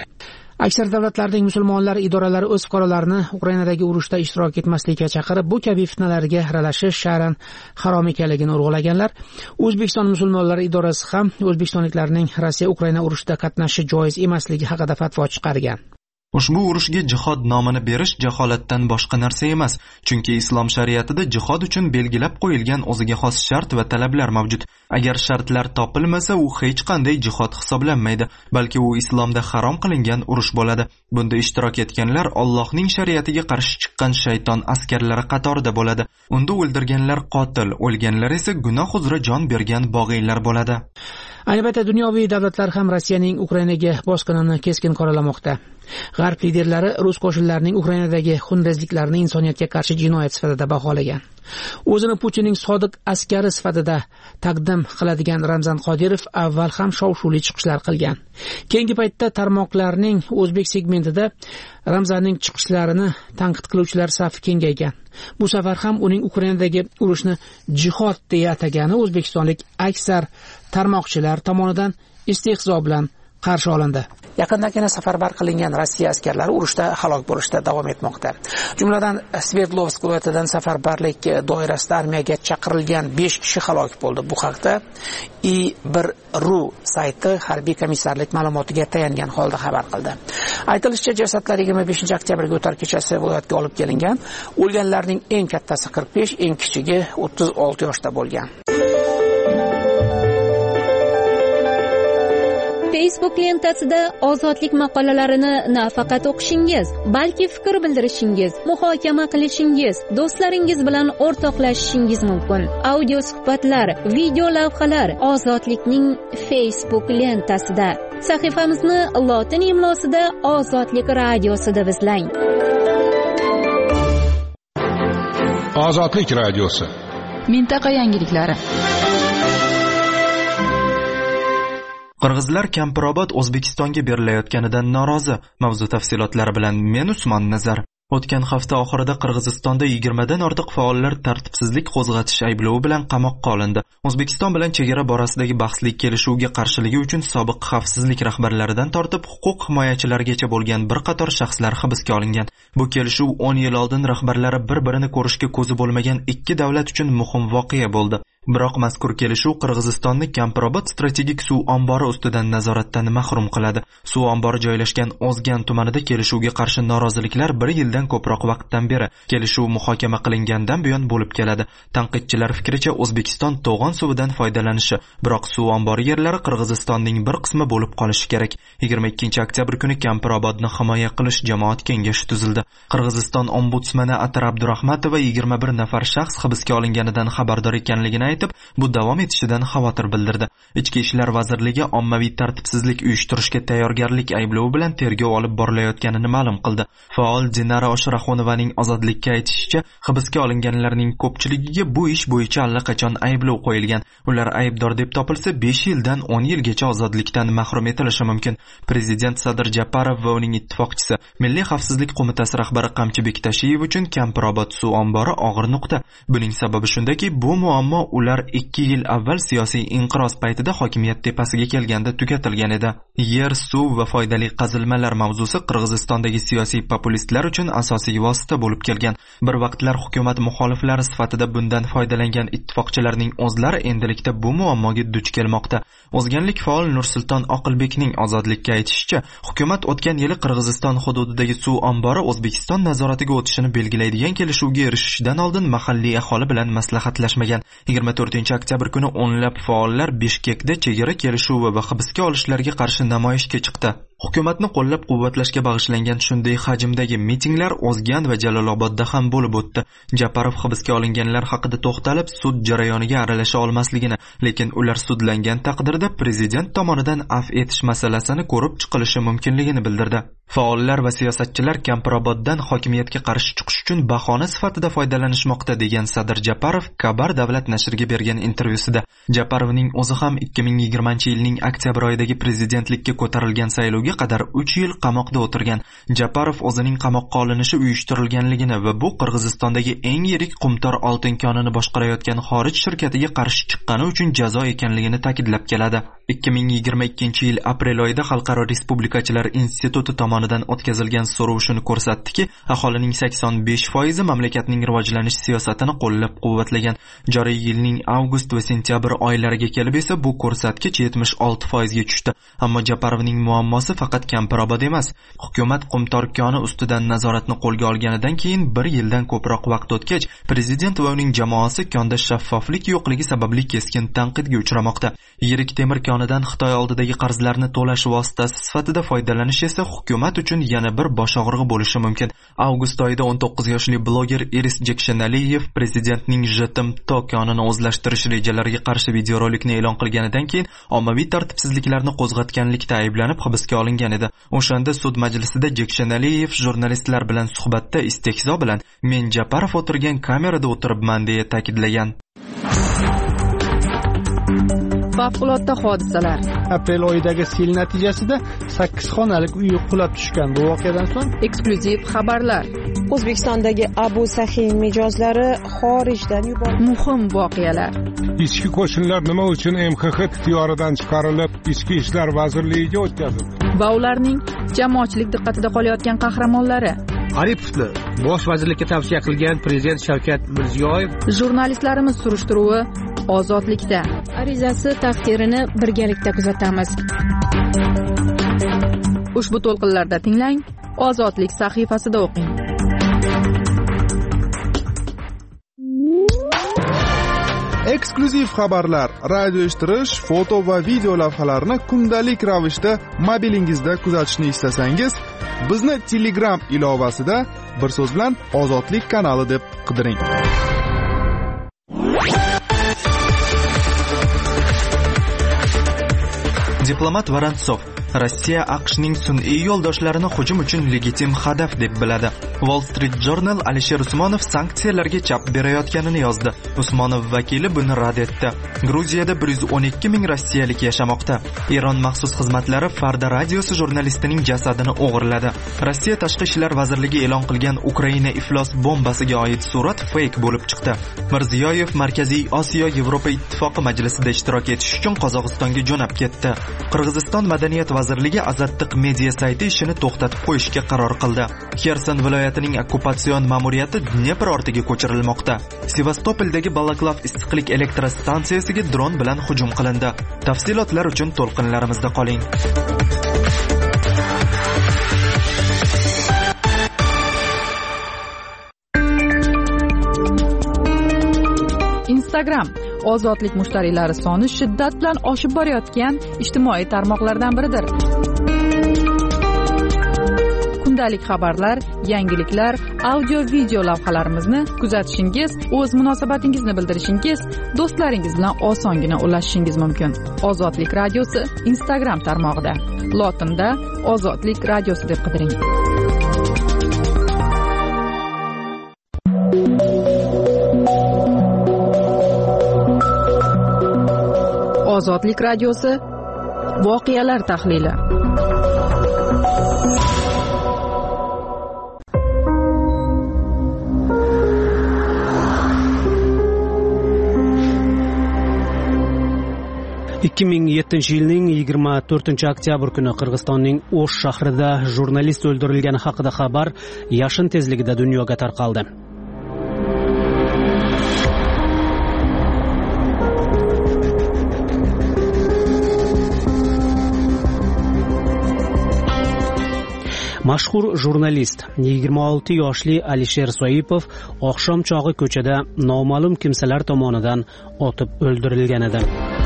Aksar davlatlarning musulmonlar idoralari o'z fuqarolarini Ukrainadagi urushda ishtirok etmaslikka chaqirib, bu kabi fitnalarga aralashish shar'an harom ekanligini urg'ulaganlar. O'zbekiston musulmonlari idorasi ham o'zbekistonliklarning Rossiya Ukraina urushida qatnashishi joiz emasligi haqida fatvo chiqargan. Ushbu urushga jihod nomini berish jaholatdan boshqa narsa emas, chunki islom shariatida jihod uchun belgilab qo'yilgan o'ziga xos shart va talablar mavjud. Agar shartlar topilmasa, u hech qanday jihod hisoblanmaydi, balki u islomda harom qilingan urush bo'ladi. Bunda ishtirok etganlar Allohning shariatiga qarshi chiqqan shayton askarlari qatorida bo'ladi. Unda o'ldirganlar qotil, o'lganlar esa gunoh uzra jon bergan bog'iylar bo'ladi. Ayni paytda dunyoviy davlatlar ham Rossiyaning Ukrainaga bosqinini keskin qoralamoqda. G'arb liderlari rus qo'shinlarining Ukrainadagi xunrezliklarini insoniyatga qarshi jinoyat sifatida baholagan. O'zini Putinning sodiq askari sifatida taqdim qiladigan Ramzan Qodirov avval ham shov-shuvli chiqishlar qilgan. Keyingi paytda tarmoqlarning o'zbek segmentida Ramzanning chiqishlarini tanqid qiluvchilar safi kengaygan. Bu safar ham uning Ukrainadagi urushni jihod deya atagani o'zbekistonlik aksar tarmoqchilar tomonidan istehzo bilan qarshi olindi. Yaqindagina safarbar qilingan Rossiya askarlari urushda halok bo'lishda davom etmoqda. Jumladan Sverdlovsk viloyatidan safarbarlik doirasida armiyaga chaqirilgan besh kishi halok bo'ldi. Bu haqda i bir ru sayti harbiy komissarlik ma'lumotiga tayangan holda xabar qildi. Aytilishicha, jasadlar yigirma beshinchi oktyabrga o'tar kechasi viloyatga olib kelingan. O'lganlarning eng kattasi qirq besh, eng kichigi o'ttiz olti yoshda bo'lgan. Facebook lentasida ozodlik maqolalarini nafaqat o'qishingiz, balki fikr bildirishingiz, muhokama qilishingiz, do'stlaringiz bilan o'rtoqlashishingiz mumkin. Audio suhbatlar, video lavhalar ozodlikning Facebook lentasida. Sahifamizni lotin imlosida Ozodlik radiosi deb izlang. Ozodlik radiosi. Mintaqa yangiliklari. Qirg'izlar Kampirobod O'zbekistonga berilayotganidan norozi. Mavzu tafsilotlari bilan men Usmon Nazar. O'tgan hafta oxirida Qirg'izistonda yigirmadan ortiq faollar tartibsizlik qo'zg'atish ayblovi bilan qamoqqa olindi. O'zbekiston bilan chegara borasidagi bahsli kelishuvga qarshiligi uchun sobiq xavfsizlik rahbarlaridan tortib huquq himoyachilarigacha bo'lgan bir qator shaxslar hibsga olingan. Bu kelishuv o'n yil oldin rahbarlari bir-birini ko'rishga ko'zi bo'lmagan ikki davlat uchun muhim voqea bo'ldi. Biroq mazkur kelishuv Qirg'izistonni Kampirobod strategik suv ombori ustidan nazoratdan mahrum qiladi. Suv ombori joylashgan O'zgan tumanida kelishuvga qarshi noroziliklar bir yildan ko'proq vaqtdan beri kelishuv muhokama qilingandan buyon bo'lib keladi. Tanqidchilar fikricha O'zbekiston to'g'on suvidan foydalanishi, biroq suv ombori yerlari Qirg'izistonning bir qismi bo'lib qolishi kerak. yigirma ikkinchi oktyabr kuni Kampirobodni himoya qilish jamoat kengashi tuzildi. Qirg'iziston ombudsmani Atar Abdurahmatova yigirma bir nafar shaxs hibsga olinganidan xabardor ekanligini aytib, bu davom etishidan xavotir bildirdi. Ichki ishlar vazirligi ommaviy tartibsizlik uyushtirishga tayyorgarlik ayblovi bilan tergov olib borilayotganini ma'lum qildi. Faol Dinara Oshraxonovaning Ozodlikka aytishicha, hibsga olinganlarning ko'pchiligiga bu ish bo'yicha allaqachon ayblov qo'yilgan. Ular aybdor deb topilsa besh yildan o'n yilgacha ozodlikdan mahrum etilishi mumkin. Prezident Sadir Japarov va uning ittifoqchisi Milliy xavfsizlik qo'mitasi rahbari Qamchibek Tashiyev uchun Kampirobod suv ombori og'ir nuqta. Buning sababi shundaki, bu muammo ular ikki yil avval siyosiy inqiroz paytida hokimiyat tepasiga kelganda tugatilgan edi. Yer, suv va foydali qazilmalar mavzusi Qirg'izistondagi siyosiy populistlar uchun asosiy vosita bo'lib kelgan. Bir vaqtlar hukumat muxoliflari sifatida bundan foydalangan ittifoqchilarning o'zlari endilikda bu muammoga duch kelmoqda. O'zganlik faol Nursulton Oqilbekning Ozodlikka aytishicha, hukumat o'tgan yili Qirg'iziston hududidagi suv ombori O'zbekiston nazoratiga o'tishini belgilaydigan kelishuvga erishishdan oldin mahalliy aholi bilan maslahatlashmagan. yigirma to'rtinchi oktyabr kuni o'nlab faollar Bishkekda chegara kelishuvi va hibsga olishlarga qarshi namoyishga chiqdi. Hukumatni qo'llab-quvvatlashga bag'ishlangan shunday hajmdagi mitinglar O'zgan va Jalolobodda ham bo'lib o'tdi. Japarov hibsga olinganlar haqida to'xtalib, sud jarayoniga aralasha olmasligini, lekin ular sudlangan taqdirda prezident tomonidan afv etish masalasini ko'rib chiqilishi mumkinligini bildirdi. Faollar va siyosatchilar Kampiroboddan hokimiyatga qarshi chiqish uchun bahona sifatida foydalanishmoqda degan Sadir Japarov Kabar davlat nashriga bergan intervyusida. Japarovning o'zi ham ikki ming yigirmanchi yilning oktyabr oyidagi prezidentlikka ko'tarilgan saylovga qadar uch yil qamoqda o'tirgan. Japarov o'zining qamoqqa olinishi uyushtirilganligini va bu Qirg'izistondagi eng yirik qumtor oltin konini boshqarayotgan xorij shirkatiga qarshi chiqqani uchun jazo ekanligini ta'kidlab keladi. ikki ming yigirma ikkinchi yil aprel oyida Xalqaro Respublikachilar instituti tomonidan o'tkazilgan so'rov shuni ko'rsatdiki, aholining sakson besh foizi mamlakatning rivojlanish siyosatini qo'llab-quvvatlagan. Joriy yilning avgust va sentyabr oylariga kelib esa bu ko'rsatkich yetmish olti foizga tushdi. Ammo Japarovning muammosi faqat Kampirobod emas. Hukumat qumtor koni ustidan nazoratni qo'lga olganidan keyin bir yildan ko'proq vaqt o'tgach, prezident va uning jamoasi konda shaffoflik yo'qligi sababli keskin tanqidga uchramoqda. Yirik temir konidan Xitoy oldidagi qarzlarni to'lash vositasi sifatida foydalanish esa hukumat uchun yana bir bosh og'rig'i bo'lishi mumkin. Avgust oyida o'n to'qqiz yoshli bloger Iris Jekshanaliyev prezidentning Jetim to konini o'zlashtirish rejalariga qarshi videorolikni e'lon qilganidan keyin ommaviy tartibsizliklarni qo'zg'atganlikda ayblanib hibsga olingan edi. O'shanda sud majlisida Jekshanaliyev jurnalistlar bilan suhbatda istehzo bilan "Men Japarov o'tirgan kamerada o'tiribman" deya ta'kidlagan. Favqulodda hodisalar. Aprel oyidagi sel natijasida sakkiz xonalik uy qulab tushgan. Bu voqeadan so'ng eksklyuziv xabarlar. O'zbekistondagi Abu Sahiy mijozlari xorijdan yuborildi. Muhim voqealar. Ichki qo'shinlar nima uchun M X X ixtiyoridan chiqarilib, Ichki ishlar vazirligiga o'tkazildi? Va ularning jamoatchilik diqqatida qolayotgan qahramonlari. Aripovni bosh vazirlikka tavsiya qilgan prezident Shavkat Mirziyoyev. Jurnalistlarimiz surishtiruvi Ozodlikda. Arizasi taqdirini birgalikda kuzatamiz. Ushbu to'lqinlarda tinglang, Ozodlik sahifasida o'qing. eksklyuziv xabarlar, radio eshittirish, foto va video lavhalarni kundalik ravishda mobilingizda kuzatishni istasangiz, bizni Telegram ilovasida bir so'z bilan Ozodlik kanali deb qidiring. Diplomat Vorontsov Rossiya AQShning sun'iy yo'ldoshlarini hujum uchun legitim hadaf deb biladi. Wall Street Journal Alisher Usmonov sanksiyalarga chap berayotganini yozdi. Usmonov vakili buni rad etdi. Gruziyada bir yuz o'n ikki ming rossiyalik yashamoqda. Eron maxsus xizmatlari Farda radiosi jurnalistining jasadini o'g'irladi. Rossiya Tashqi ishlar vazirligi e'lon qilgan Ukraina iflos bombasiga oid surat fake bo'lib chiqdi. Mirziyoyev Markaziy Osiyo Yevropa ittifoqi majlisida ishtirok etish uchun Qozog'istonga jo'nab ketdi. Qirg'iziston madaniyat vazirligi Azattiq media sayti ishini to'xtatib qo'yishga qaror qildi. Xerson viloyatining okkupatsion ma'muriyati Dnepr ortiga ko'chirilmoqda. Sevastopoldagi Balaklav issiqlik elektrostansiyasiga dron bilan hujum qilindi. Tafsilotlar uchun to'lqinlarimizda qoling. Instagram ozodlik mushtariylari soni shiddat bilan oshib borayotgan ijtimoiy tarmoqlardan biridir. Kundalik xabarlar, yangiliklar, audio video lavhalarimizni kuzatishingiz, o'z munosabatingizni bildirishingiz, do'stlaringiz bilan osongina ulashishingiz mumkin. Ozodlik radiosi Instagram tarmog'ida. Lotinda Ozodlik radiosi deb qidiring. Ozodlik radiosi voqealar tahlili. ikki ming yettinchi yilning yigirma to'rtinchi oktyabr kuni Qirg'izistonning O'sh shahrida jurnalist o'ldirilgani haqida xabar yashin tezligida dunyoga tarqaldi. Mashhur jurnalist yigirma olti yoshli Alisher Soipov oqshom chog'i ko'chada noma'lum kimsalar tomonidan otib o'ldirilgan edi.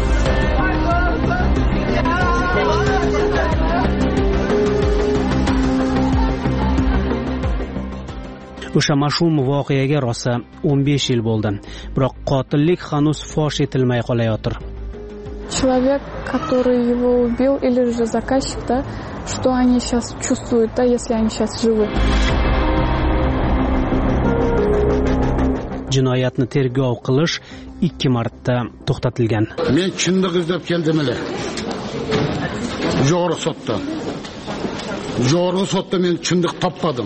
O'sha mash'um voqeaga rosa o'n besh yil bo'ldi. Biroq qotillik hanuz fosh etilmay qolayotir. Человек, который его убил, или же заказчик, да, что они сейчас чувствуют, да, если они сейчас живы. Jinoyatni tergov qilish ikki marta to'xtatilgan. Men chindiq izlab keldim ele. Jo'g'ri sotda. Jo'g'ri sotda men chindiq topmadim.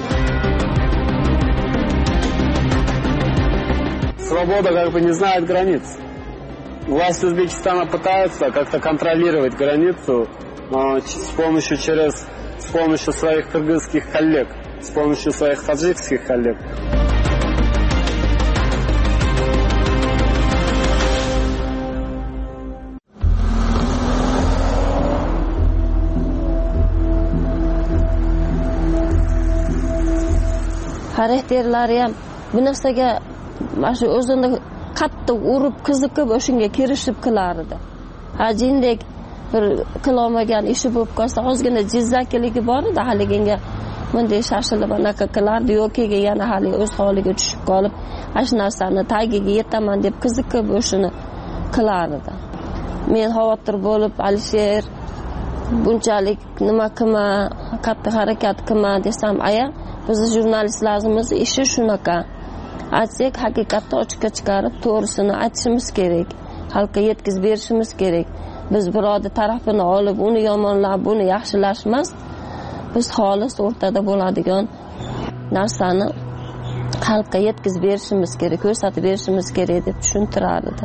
Свобода как бы не знает границ. Власти Узбекистана пытаются как-то контролировать границу с помощью через с помощью своих кыргызских коллег, с помощью своих таджикских коллег. Xarakterlari ham bu narsaga mana shu o'zini qattiq urib qiziqib o'shunga kirishib qilardi. Hajindek bir qilolmagan ishi bo'lib qolsa, ozgina jizzakiligi bor edi, haliginga bunday shashilib anaqa qilardi, yoki yana hali o'z holiga tushib qolib, ana shu narsani tagiga yetaman deb qiziqib o'shini qilardi. Men xavotir bo'lib, Alisher bunchalik nima qilma, katta harakat qilma desam, aya, biz jurnalistlarimiz ishi shunaqa. Aytsak, haqiqatni ochiqqa chiqarib, to'g'risini aytishimiz kerak. Xalqqa yetkazib berishimiz kerak. Biz birodar tarafini olib, uni yomonlab, buni yaxshilash emas. Biz xolis o'rtada bo'ladigan narsani xalqqa yetkazib berishimiz kerak, ko'rsatib berishimiz kerak deb tushuntirardi.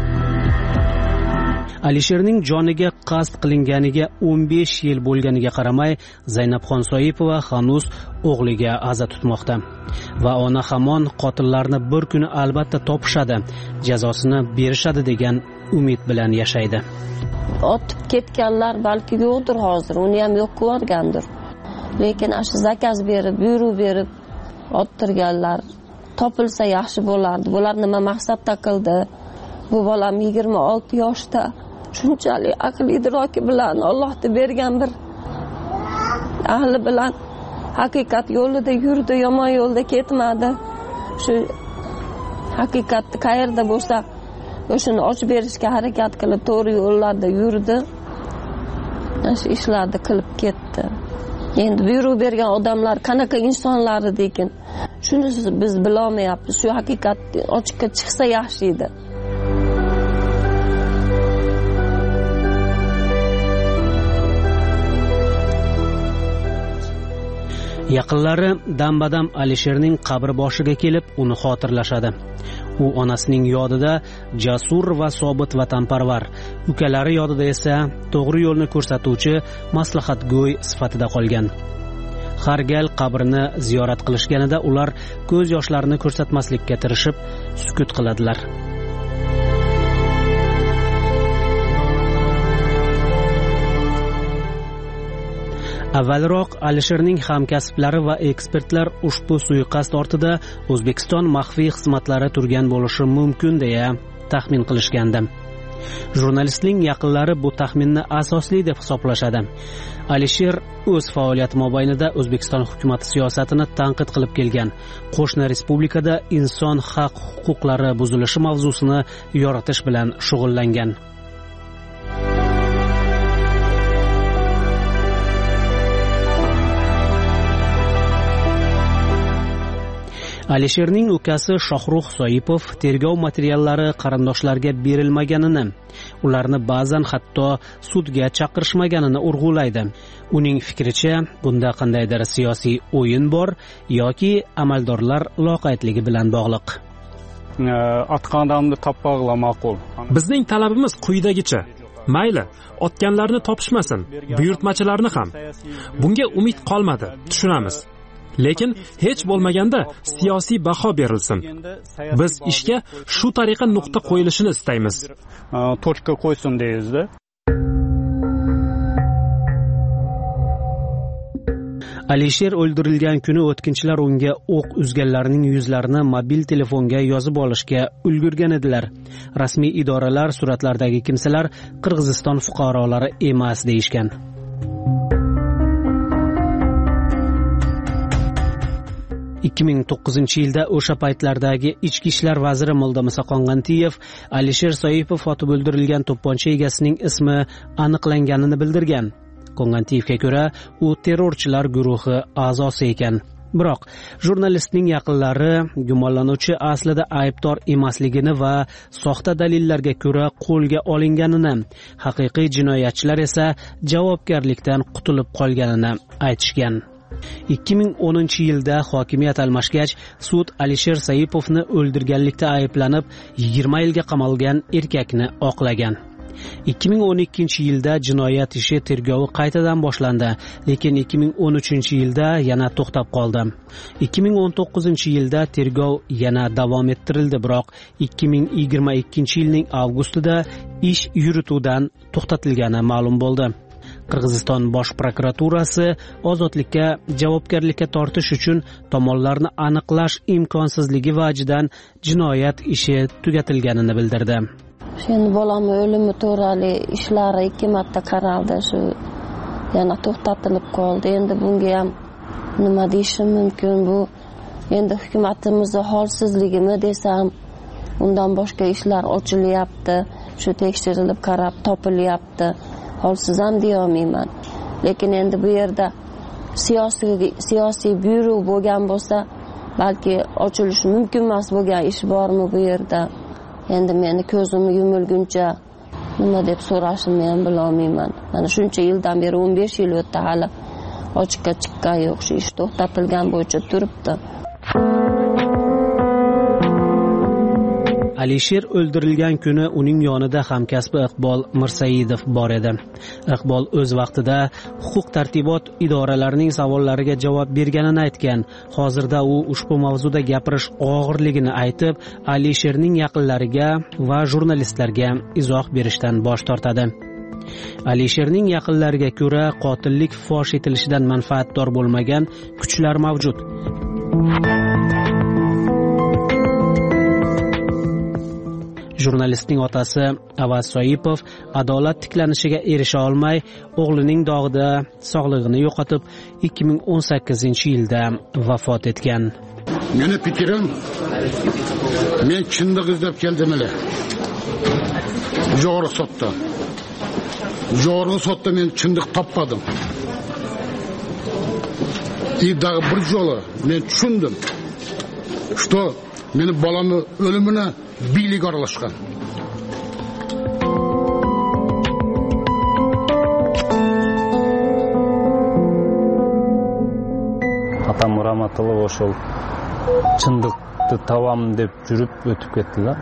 Alisherning joniga qasd qilinganiga o'n besh yil bo'lganiga qaramay, Zaynabxon Soipova hanuz o'g'liga aza tutmoqda va ona hamon qotillarni bir kuni albatta topishadi, jazosini berishadi degan umid bilan yashaydi. Otib ketganlar balki yo'qdir hozir, uni ham yo'q ko'rgandir. Lekin ash zakaz berib, buyruq berib ottirganlar topilsa yaxshi bo'lardi. Bular nima maqsadda qildi? bu bolam yigirma olti yoshda shunchalik aql idroki bilan Allohning bergan bir ahli bilan haqiqat yo'lida yurdi, yomon yo'lda ketmadi. Shu haqiqatni qayerda bo'lsa o'shani ochib berishga harakat qilib to'g'ri yo'llarda yurdi. Shu ishlarni qilib ketdi. Endi buyruq bergan odamlar qanaqa insonlar ekan, shuni biz bilolmayapmiz. Shu haqiqat ochiqqa chiqsa yaxshi edi. Yaqinlari dam-badam Alisherning qabri boshiga kelib, uni xotirlashadi. U onasining yodida jasur va sobit vatanparvar, ukalari yodida esa to'g'ri yo'lni ko'rsatuvchi maslahatgo'y sifatida qolgan. Har gal qabrini ziyorat qilishganida ular ko'z yoshlarini ko'rsatmaslikka tirishib, sukut qiladilar. Avvalroq Alisherning hamkasblari va ekspertlar ushbu suiqasd ortida O'zbekiston maxfiy xizmatlari turgan bo'lishi mumkin deya taxmin qilishgandi. Jurnalistning yaqinlari bu taxminni asosli deb hisoblashadi. Alisher o'z faoliyati mobaynida O'zbekiston hukumat siyosatini tanqid qilib kelgan. Qo'shni respublikada inson haq huquqlari buzilishi mavzusini yoritish bilan shug'ullangan. Alisherning ukasi Shohrux Soipov tergov materiallari qarindoshlarga berilmaganini, ularni ba'zan hatto sudga chaqirishmaganini urg'ulaydi. Uning fikricha, bunda qandaydir siyosiy o'yin bor yoki amaldorlar loqaydligi bilan bog'liq. Otganlarni topmoqla ma'qul. Bizning talabimiz quyidagicha: mayli, otganlarni topishmasin, buyurtmachilarni ham. Bunga umid qolmadi, tushunamiz. Lekin hech bo'lmaganda siyosiy baho berilsin. Biz ishga shu tariqa nuqta qo'yilishini istaymiz. Tochka qo'ysin deysiz-da. Alisher o'ldirilgan kuni o'tkinchilar unga o'q uzganlarning yuzlarini mobil telefonga yozib olishga ulgurgan edilar. Rasmiy idoralar suratlardagi kimsalar Qirg'iziston fuqarolari emas deyishgan. ikki ming to'qqizinchi yilda o'sha paytlardagi ichki ishlar vaziri Moldomisa Qongantiyev Alisher Soipov otib o'ldirilgan to'pponcha egasining ismi aniqlanganini bildirgan. Qongantiyevga ko'ra, u terrorchilar guruhi a'zosi ekan. Biroq jurnalistning yaqinlari gumonlanuvchi aslida aybdor emasligini va soxta dalillarga ko'ra qo'lga olinganini, haqiqiy jinoyatchilar esa javobgarlikdan qutulib qolganini aytishgan. ikki ming o'ninchi yilda hokimiyat almashgach, sud Alisher Soipovni o'ldirganlikda ayblanib yigirma yilga qamalgan erkakni oqlagan. ikki ming o'n ikkinchi yilda jinoyat ishi tergovi qaytadan boshlandi, lekin ikki ming o'n uchinchi yilda yana to'xtab qoldi. ikki ming o'n to'qqizinchi yilda tergov yana davom ettirildi, biroq ikki ming yigirma ikkinchi yilning avgustida ish yurituvdan to'xtatilgani ma'lum bo'ldi. Qirg'iziston bosh prokuraturasi ozodlikka javobgarlikka tortish uchun tomonlarni aniqlash imkonsizligi vajidan jinoyat ishi tugatilganini bildirdi. Endi bolamning o'limi to'g'rali ishlari ikki marta qaraldi, shu yana to'xtatilib qoldi. Endi bunga ham nima deyishim mumkin? Bu endi hukumatimizning holsizligimi desam, undan boshqa ishlar ochilyapti, shu tekshirilib qarab topilyapti. Holsiz ham deyolmayman. Lekin endi bu yerda siyosiy siyosiy byuro bo'lgan bo'lsa, balki ochilishi mumkin emas bo'lgan ish bormi bu yerda? Endi meni ko'zimni yumilguncha nima deb so'rashimni ham bilolmayman. Mana shuncha yildan beri o'n besh yil o'tdi, hali ochiqqa chiqqan yo'q. Shu ish to'xtatilgan bo'yicha turibdi. Alisher o'ldirilgan kuni uning yonida hamkasbi Iqbol Mirsaidov bor edi. Iqbol o'z vaqtida huquq tartibot idoralarining savollariga javob berganini aytgan. Hozirda u ushbu mavzuda gapirish og'irligini aytib, Alisherning yaqinlariga va jurnalistlarga izoh berishdan bosh tortadi. Alisherning yaqinlariga ko'ra, qotillik fosh etilishidan manfaatdor bo'lmagan kuchlar mavjud. Jurnalistning otasi Avaz Soipov adolat tiklanishiga erisha olmay, o'g'lining dog'ida sog'lig'ini yo'qotib, ikki ming o'n sakkizinchi yilda vafot etgan. Meni fikrim, men chinlik izlab keldim ele. Jo'g'ri sotda. Jo'g'ri sotda men chinlik topmadim. İddağı bir yo'li men tushundim. Что meni bolamni o'limini biylik aralashgan. Atam rahmatulloh ошол чындыкты табам деп жүрүп өтүп кетти.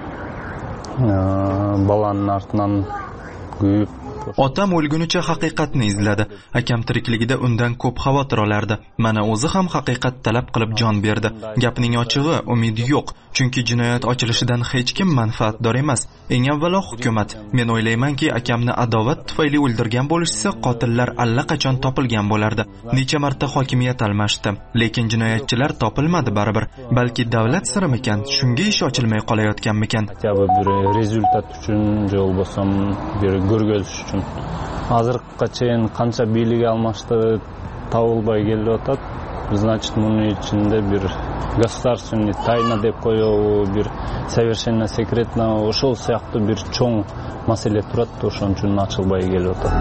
Баланын артынан kuyib. Otam o'lgunicha haqiqatni izladi. Akam tirikligida undan ko'p xavotir olardi. Mana o'zi ham haqiqat talab qilib jon berdi. Gapning ochig'i, umid yo'q, chunki jinoyat ochilishidan hech kim manfaatdor emas. Eng avvalo hukumat. Men o'ylaymanki, akamni adovat tufayli o'ldirgan bo'lishsa, qotillar allaqachon topilgan bo'lardi. Necha marta hokimiyat almashdi, lekin jinoyatchilar topilmadi baribir. Balki davlat sirimikan, shunga ish ochilmay qolayotganmikan. Bir rezultat uchun, bo'lmasam bir ko'rgazib uchun. Hozirga chayin qancha biyligi almashdi табылбай келип атат. Значит, bunun içinde bir государственный тайна деп коебу, bir совершенно секретно, ошол сыяктуу bir чоң маселе турат, ошон үчүн ачылбай келип атат.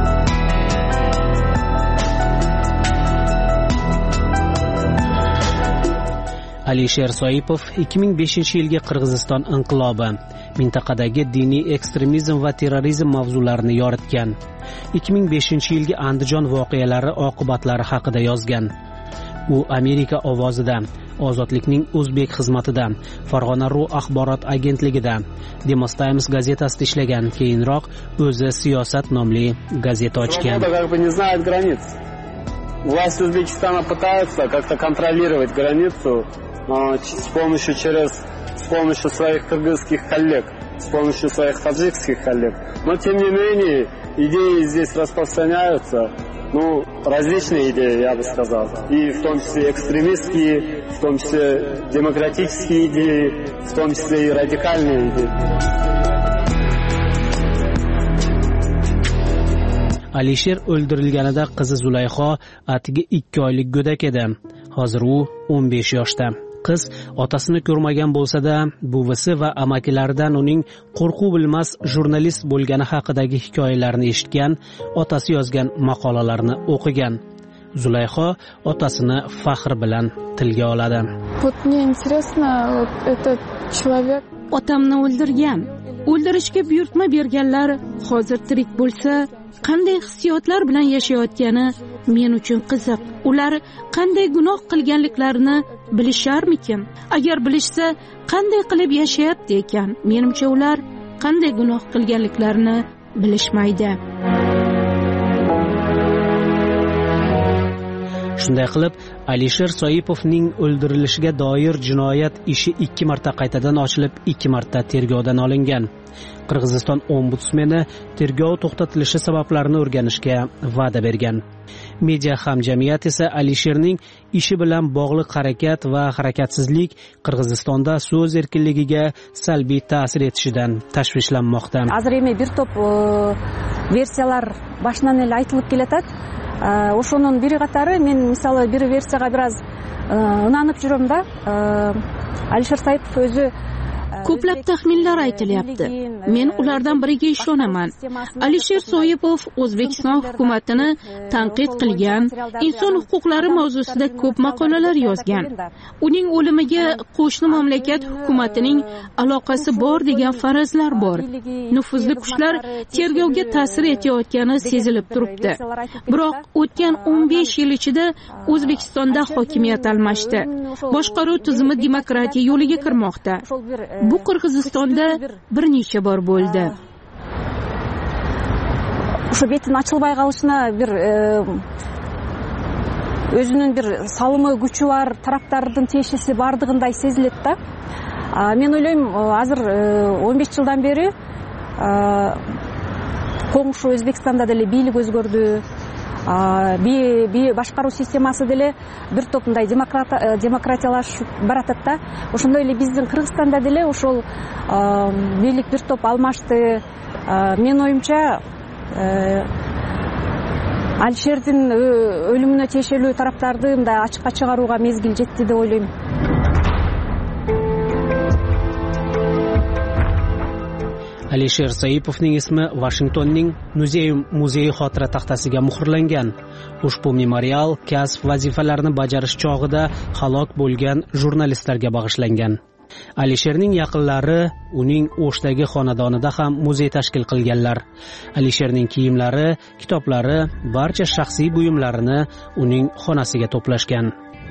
Alisher Soipov ikki ming beshinchi yilgi Qirg'iziston inqilobi, mintaqadagi diniy ekstremizm va terrorizm mavzularini yoritgan. ikki ming beshinchi yilgi Andijon voqealari oqibatlari haqida yozgan. U Amerika ovozida, Ozodlikning o'zbek xizmatida, Farg'ona.ru axborot agentligida, Demos Times gazetasida ishlagan, keyinroq o'zi Siyosat nomli gazeta ochgan. Власти Узбекистана пытаются как-то контролировать границу с помощью через с помощью своих кыргызских коллег, с помощью своих таджикских коллег. Но тем не менее идеи здесь распространяются, ну различные идеи, я бы сказал, и в том числе экстремистские, в том числе демократические идеи, в том числе и радикальные идеи. Alisher o'ldirilganida qizi Zulayxo atigi ikki oylik go'dak edi. Hozir u o'n besh yoshda. Qiz otasini ko'rmagan bo'lsa-da, buvisi va amakilaridan uning qo'rquv bilmas jurnalist bo'lgani haqidagi hikoyalarni eshitgan, otasi yozgan maqolalarni o'qigan. Zulayxo otasini faxr bilan tilga oladi. Вот мне интересно, вот этот человек otamni o'ldirgan, o'ldirishga buyurtma berganlar hozir tirik bo'lsa, qanday hissiyotlar bilan yashayotgani men uchun qiziq. Ular qanday gunoh qilganliklarini bilisharmikin? Agar bilishsa, qanday qilib yashayapti ekan? Menimcha ular qanday gunoh qilganliklarini bilishmaydi. Shunday qilib, Alisher Soipovning o'ldirilishiga doir jinoyat ishi ikki marta qaytadan ochilib, ikki marta tergovdan olingan. Qirg'iziston ombudsmeni tergov to'xtatilishi sabablarini o'rganishga va'da bergan. Media hamjamiyat esa Alisherning ishi bilan bog'liq harakat va harakatsizlik Qirg'izistonda so'z erkinligiga salbiy ta'sir etishidan tashvishlanmoqda. Hozir eme bir to'p versiyalar boshdan el aytilib kelatat. Ошонун бири катары мен мисалы бир версияга бир аз ынанып жүрөм да. Alisher Soipov өзү ko'plab taxminlar aytilyapti. Men ulardan biriga ishonaman. Alisher Soipov O'zbekiston hukumatini tanqid qilgan, inson huquqlari mavzusida ko'p maqolalar yozgan. Uning o'limiga qo'shni mamlakat hukumatining aloqasi bor degan farazlar bor. Nufuzli kuchlar tergovga ta'sir etayotgani sezilib turibdi. Biroq o'tgan o'n besh yil ichida O'zbekistonda hokimiyat almashdi. Boshqaruv tizimi demokratiya yo'liga kirmoqda. Bu Qirg'izistonda bir necha bor bo'ldi. O'sha betin ochilmay qolishina bir o'zining bir salымы kuchi bor tarafdorlarning teshisi bardыгындай seziladi da. Men o'ylayman, hozir o'n besh yildan beri qo'ng'ishu O'zbekistonda da biylик o'zgardi. би башкаруу системасы деле бир топ мындай демократиялашып баратат да. Ошондой эле биздин Кыргызстанда деле ошол бийлик бир топ алмашты. Менин оюмча Алишердин өлүмүнө тиешелүү тараптарды мындай ачыкка чыгарууга мезгил жетти деп ойлойм. Alisher Soipovning ismi Washingtonning Muzeum muzeyi xotira taxtasiga muhrlangan. Ushbu memorial kasb vazifalarini bajarish chog'ida halok bo'lgan jurnalistlarga bag'ishlangan. Alisherning yaqinlari uning O'shdagi xonadonida ham muzey tashkil qilganlar. Alisherning kiyimlari, kitoblari, barcha shaxsiy buyumlarini uning xonasiga to'plashgan.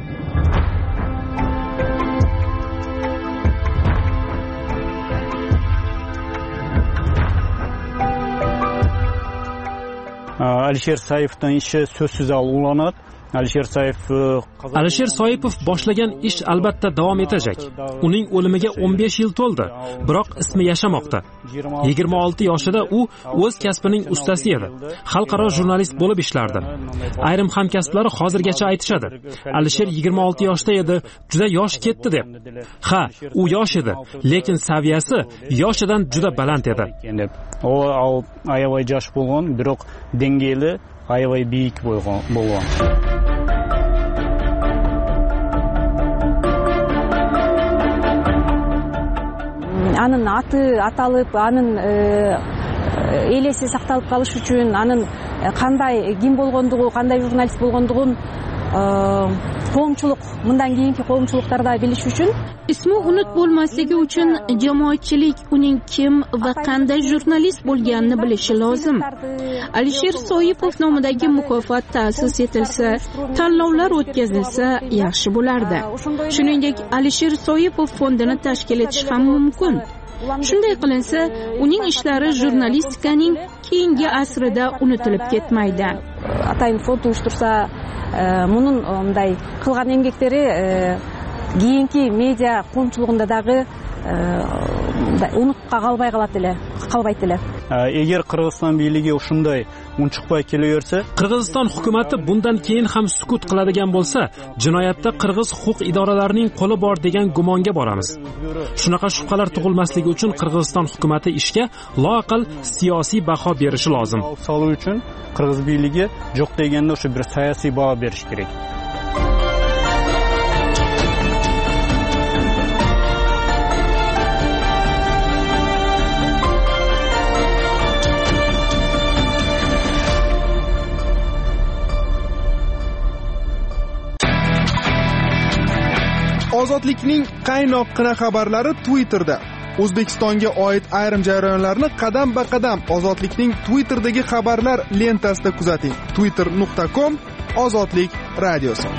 Alisher Soipovning ishi so'zsiz ulg'onadi. Alisher Soipov Alisher Soipov boshlagan ish albatta davom etajak. Uning o'limiga o'n besh yil to'ldi, biroq ismi yashamoqda. yigirma olti yoshida u o'z kasbining ustasi edi. Xalqaro jurnalist bo'lib ishlardi. Ayrim hamkasblari hozirgacha aytishadi, Alisher yigirma olti yoshda edi, juda yosh ketdi deb. Ha, u yosh edi, lekin saviyasi yoshidan juda baland edi. O ayavay yosh bo'lgan, biroq dengeli ayavay buyuk bo'lgan. Анын аты аталып, анын элеси сакталып калыш үчүн, анын кандай ким болгондугу, кандай журналист болгондугун коомчулук, мындан кийинки коомчулуктарда билиш үчүн, ismi unut bo'lmasligi uchun jamoatchilik uning kim va qanday jurnalist bo'lganini bilishi lozim. Alisher Soipov nomidagi mukofot ta'sis etilsa, tanlovlar o'tkazilsa yaxshi bo'lardi. Shuningdek, Alisher Soipov fondini tashkil etish ham mumkin. Shunday qilinsa, uning ishlari jurnalistikaning keyingi asrida unutilib ketmaydi. Атайын фонд uyushtursa, мунун мындай кылган эмгектери кийинки медиа коомчулугунда дагы унутка калбай калат эле, калбайт эле. Эгер Кыргызстан бийлиги ушундай унчукпай келеверсе, Qirg'iziston hukumati bundan keyin ham sukut qiladigan bo'lsa, jinoyatda qirg'iz huquq idoralarining qo'li bor degan gumonga boramiz. Shunaqa shubhalar tug'ilmasligi uchun Qirg'iziston hukumati ishga loaqal siyosiy baho berishi lozim. Soluv uchun Qirg'iz biyligi yo'q deganda o'sha bir siyosiy baho berish kerak. Ozodlikning qaynoqqina xabarlari Twitterda. O'zbekistonga oid ayrim jarayonlarni qadam-ba-qadam Ozodlikning Twitterdagi xabarlar lentasida kuzating. twitter nuqta com Ozodlik radiosi.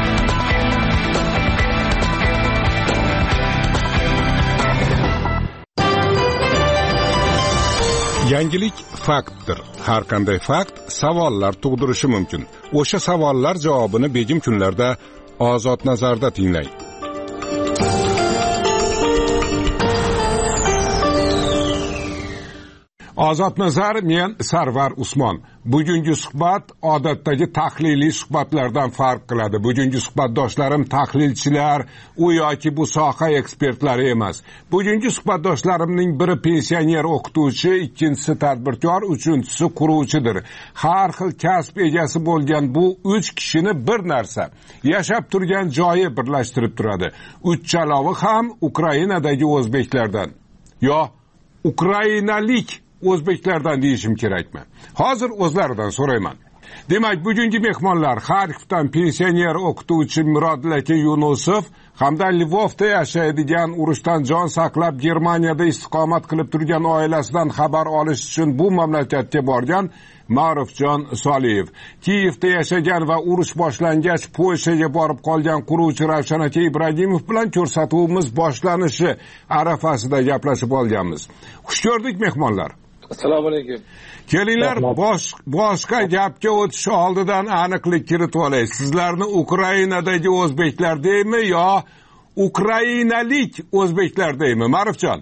Yangilik faktdir. Har qanday fakt savollar tug'dirishi mumkin. O'sha savollar javobini begim kunlarda Ozod nazarda tinglang. Ozod nazar, men Sarvar Usmon. Bugungi suhbat odatdagi tahliliy suhbatlardan farq qiladi. Bugungi suhbatdoshlarim tahlilchilar, u yoki bu soha ekspertlari emas. Bugungi suhbatdoshlarimning biri pensioner o'qituvchi, ikkinchisi tadbirkor, uchinchisi quruvchidir. Har xil kasb egasi bo'lgan bu uch kishini bir narsa, yashab turgan joyi birlashtirib turadi. Uchchalovi ham Ukrainadagi o'zbeklardan. Yo, ukrainalik o'zbeklardan deyishim kerakmi? Hozir o'zlaridan so'rayman. Demak, bugungi mehmonlar Xarkovdan pensioner o'qituvchi Murodlaka Yunusov hamda Lvovda yashaydigan, urushdan jon saqlab Germaniyada istiqomat qilib turgan oilasidan xabar olish uchun bu mamlakatga borgan Ma'rufjon Soliyev. Kiyevda yashagan va urush boshlangach Polshaga borib qolgan quruvchi Ravshan aka Ibragimov bilan ko'rsatuvimiz boshlanishi arafasida gaplashib olganmiz. Xush ko'rdik mehmonlar. Assalomu alaykum. Kelinglar, bosh boshqa gapga o'tish oldidan aniqlik kiritib olay. Sizlarni Ukrainadagi o'zbeklar deymi yo ukrainalik o'zbeklar deymi, Ma'rufjon?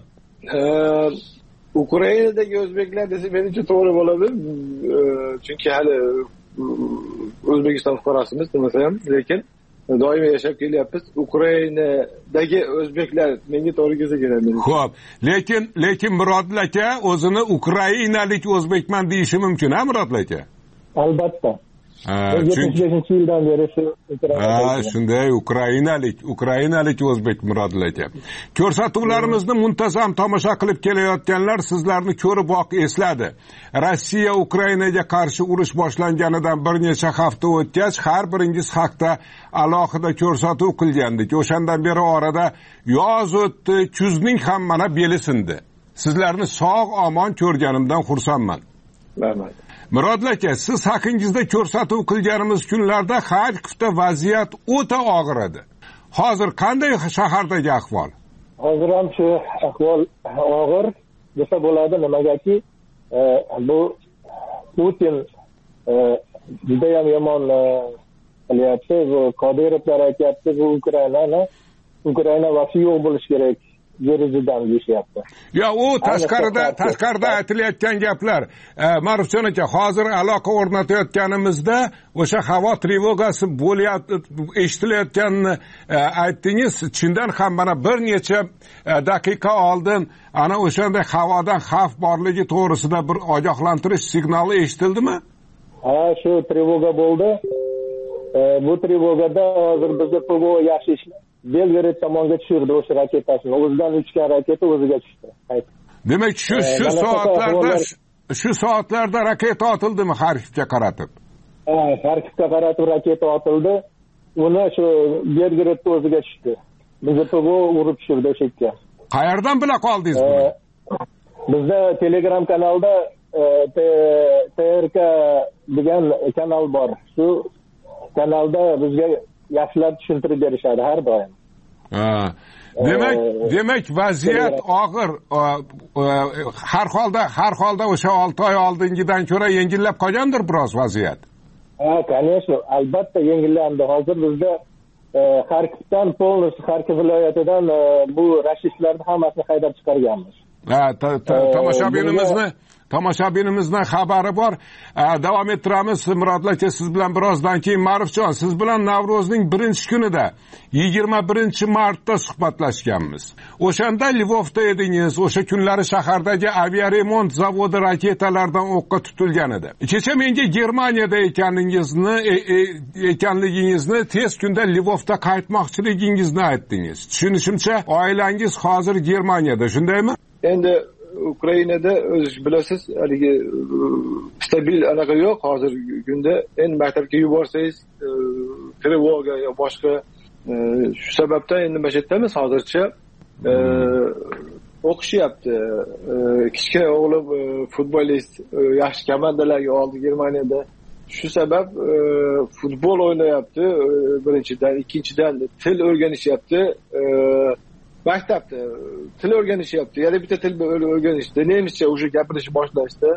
Ukrainadagi o'zbeklar desa men uchun to'g'ri bo'ladi. Chunki hali O'zbekiston fuqarosimiz demasa ham, lekin doimiy yashab kelyapmiz. Ukrainadagi o'zbeklar menga to'g'ri kelsa keladi. Xo'p, lekin lekin Murodil aka o'zini ukrainalik o'zbekman deyishi mumkin, ha Murodil aka? Albatta. Chunki beshinchi yildan beri shu Ha, shunday ukrainalik, ukrainalik o'zbek Murodil aka. Ko'rsatuvlarimizni muntazam tomosha qilib kelayotganlar sizlarni ko'riboq esladi. Rossiya Ukrainaga qarshi urush boshlanganidan bir necha hafta o'tgach, har biringiz haqda alohida ko'rsatuv qilgandik. O'shandan beri orada yoz o'tdi, kuzning ham mana beli sindi. Sizlarni sog' omon ko'rganimdan xursandman. Rahmat. Murodil aka, siz haqingizda ko'rsatuv qilganimiz kunlarda Xarkovda vaziyat o'ta og'ir edi. Hozir qanday shahardagi ahvol? Hozir ham shu ahvol og'ir desa bo'ladi, nimagaki bu Putin juda ham yomon qilyapti. Bu Qodirovlar aytyapti, bu Ukrainani Ukraina vaqti yo'q bo'lishi kerak. Yerizidan deyishyapti. Ya u tashqarida tashqarida aytilayotgan gaplar. Ma'rufjon aka, hozir aloqa o'rnatayotganimizda o'sha havo trevogasi bo'lyapti, eshitilayotganini aytdingiz. Chindan ham mana bir necha daqiqa oldin ana o'shanda havodan xavf borligi to'g'risida bir ogohlantirish signali eshittildimi? Ha, shu trevoga bo'ldi. Bu trevogada hozir bizda PVO yaxshi ishlaydi. Belgorod tomonga tushirdi o'sha raketasini. O'zidan uchgan raketa o'ziga tushdi. Demak, shu shu soatlarda shu soatlarda raketa otildimi Xarkovga qaratib? Ha, Xarkovga qaratib raketa otildi. Uni shu Belgorodga o'ziga tushdi. Bizni PVO urib tushirdi o'sha yerga. Qayerdan bila qoldingiz buni? Bizda Telegram kanalda T R K degan kanal bor. Shu kanalda bizga yaxshilab tushuntirib berishadi har doim. Ha. Demak, demak vaziyat og'ir. Har holda, har holda o'sha olti oy oldingidan ko'ra yengillab qolgandir biroz vaziyat. Ha, конечно, albatta yengillandi. Hozir bizda Xarkovdan, polностью Xarkov viloyatidan bu rashistlarni hammasini haydab chiqarganmiz. Ha, tomoshabinimizni tomoshabinimizdan xabari bor. Davom ettiramiz. Murodil aka, siz bilan birozdan keyin Ma'rufjon, siz bilan Navro'zning birinchi kunida yigirma birinchi martda suhbatlashganmiz. O'shanda Lvovda edingiz. O'sha kunlari shahardagi aviaremont zavodi raketalardan o'qqa tutilgan edi. Kecha menga Germaniyada ekaningizni ekanligingizni tez kunda Lvovda qaytmoqchiligingizni aytdingiz. Tushunishimcha, oilangiz hozir Germaniyada, shundaymi? Endi Ukrainada o'zingiz bilasiz, haligi stabil anaqa yo'q hozirgi kunda. Endi maktabga yuborsangiz trevoga yo boshqa shu sababdan endi mana shu yerdamiz hozircha. O'qishyapti. Kichkina o'g'lim futbolist, yaxshi komandalarga oldi Germaniyada. Shu sabab futbol o'ynayapti birinchidan, ikkinchidan til o'rganishyapti. Maktabda til o'rganishyapti. Yana bitta til o'rganishdi. Nemischa o'sha gapirishni boshlashdi.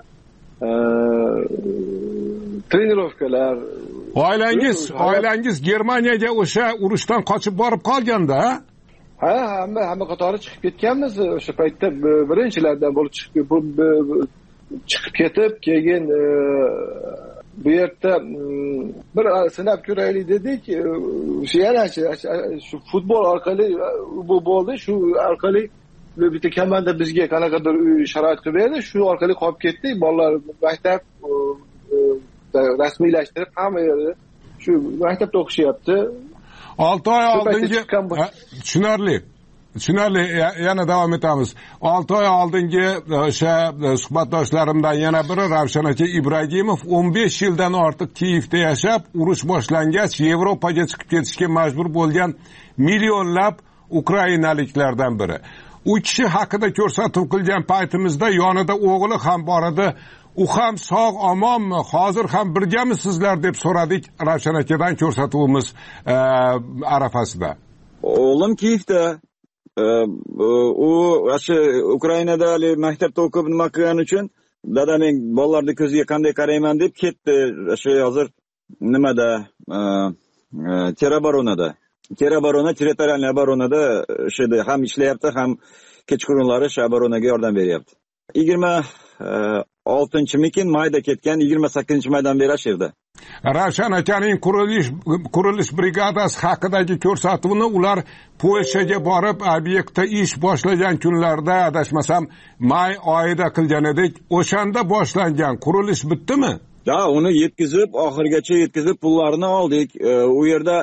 Trenirovkalar. Oilangiz, oilangiz Germaniyaga o'sha urushdan qochib borib qolganda, ha? Ha, hamma hamma qatori chiqib ketganmiz. O'sha paytda birinchilardan bo'lib chiqib chiqib ketib, keyin bu yerda bir sinab ko'raylik dedik. Shu yana shu futbol orqali bu bo'ldi. Shu orqali bitta komanda bizga qanaqadir sharoit qilib berdi. Shu orqali qolib ketdik. Bolalar maktab rasmiylashtirib hamma yerda shu maktabda o'qishyapti. olti oy oldingi tushunarli. Tushunarli, yana davom etamiz. olti oy oldingi o'sha suhbatdoshlarimdan yana biri Ravshan aka Ibragimov o'n besh yildan ortiq Kiyevda yashab, urush boshlangach Yevropaga chiqib ketishga majbur bo'lgan millionlab ukrainaliklardan biri. U kishi haqida ko'rsatuv qilgan paytimizda yonida o'g'li ham bor edi. U ham sog' omonmi? Hozir ham birgamisizlar deb so'radik Ravshan akadan ko'rsatuvimiz arafasida. O'g'lim Kiyevda. U o'sha Ukrainada maktabda o'qib nima qilgani uchun dadaning bolalarning ko'ziga qanday qarayman deb ketdi. O'sha hozir nimada Terabaronada. Terabarona, territorial baronada o'sha ham ishlayapti, ham kechqurunlari o'sha baronaga yordam beryapti. yigirma oltinchi mikin mayda ketgan, yigirma sakkizinchi maydan beri shu yerda. Ravshan akaning qurilish qurilish brigadasi haqidagi ko'rsatuvni ular Polshaga borib obyektda ish boshlagan kunlarda, adashmasam, may oyida qilgan edik. O'shanda boshlangan qurilish bitdimi? Da, uni yetkazib, oxirigacha yetkazib pullarini oldik. U yerda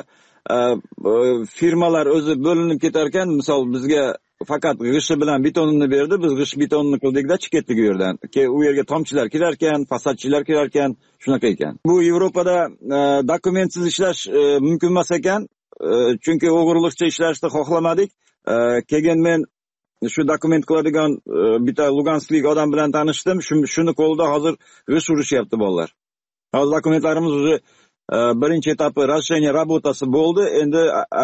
firmalar o'zi bo'linib ketar ekan, misol bizga faqat g'isht bilan betonini berdi, biz g'isht betonini qildikda chiqib ketdik u yerdan. U yerga tomchilar kelar ekan, fasadchilar kelar ekan, shunaqa ekan. Bu Yevropada dokumentsiz ishlash mumkin emas ekan, chunki o'g'irlikcha ishlashni xohlamadik. Keyin men shu dokument qiladigan bitta lugansklik odam bilan tanishdim. Shuni qo'lida hozir g'isht urishyapti bolalar. Hozir dokumentlarimiz o'zi birinchi etapi расширение работасы bo'ldi. Endi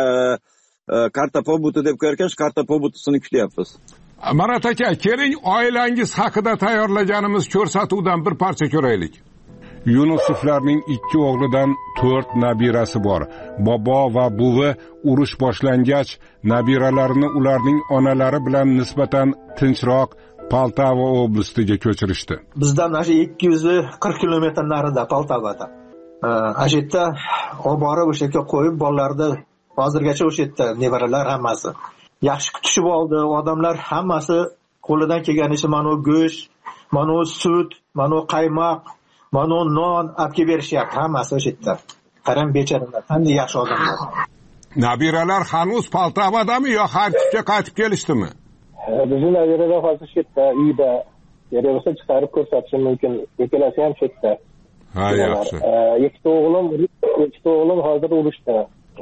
karta pobuti deb ko'rgan, karta pobutisini kutyapmiz. Marat aka, keling oilangiz haqida tayyorlaganimiz ko'rsatuvdan bir parcha ko'raylik. Yunusovlarning ikki o'g'lidan to'rt nabirasi bor. Bobo va buvi urush boshlangach, nabiralarini ularning onalari bilan nisbatan tinchroq Poltava oblastiga ko'chirishdi. Bizdan mana ikki yuz qirq kilometr narida Poltavada. Ana yerda olib borib o'sha yerga qo'yib bolalarni hozirgacha o'sha yerda nevaralar hammasi yaxshi kutishib oldi. Odamlar hammasi qo'lidan kelganicha mana go'sht, mana sut, mana qaymoq, mana non olib kelib berishyapti hammasi o'sha yerda. Qarang bechoralar, qanday yaxshi odamlar. Nabiralar hanuz Poltavadami yo Xarkovga qaytib kelishdimi? Bizning nabiralar hozir shu yerda, uyda. Kerak bo'lsa chiqarib ko'rsatishim mumkin. Ikkalasi ham shu yerda. Ha, yaxshi. Ikkita o'g'lim, ikkita o'g'lim hozir urushda.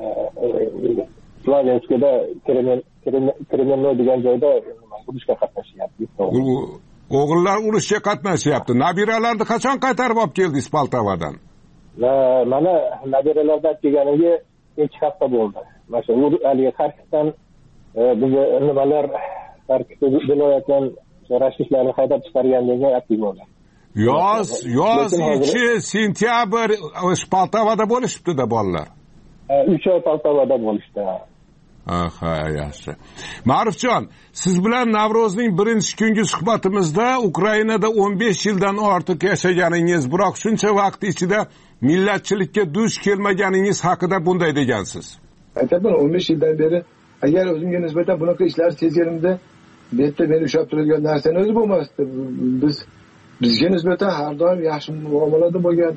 Slavenskiyada Kremenno degan joyda urushga qatnashyapti. O'g'illar urushga qatnashyapti. Nabiralarni qachon qaytarib olib keldingiz Poltavadan? Mana nabiralardan olib kelganimga ikki hafta bo'ldi. Mana shu haligi Xarkovdan biz nimalar Xarkov viloyatidan rashishlarni haydab chiqarganligini aytib bo'ldi. Yoz, yoz ichi sentyabr Poltavada bo'lishibdi-da bolalar. uch oy Poltavada bo'lishdi. Aha, yaxshi. Ma'rufjon, siz bilan Navro'zning birinchi kungi suhbatimizda Ukrainada o'n besh yildan ortiq yashaganingiz, biroq shuncha vaqt ichida millatchilikka duch kelmaganingiz haqida bunday degansiz. Aytaman, o'n besh yildan beri agar o'zimga nisbatan bunaqa ishlar sezganimda, bu yerda meni ushlab turgan narsani o'zi bo'lmasdi. Biz bizga nisbatan har doim yaxshi muomalada bo'lgan,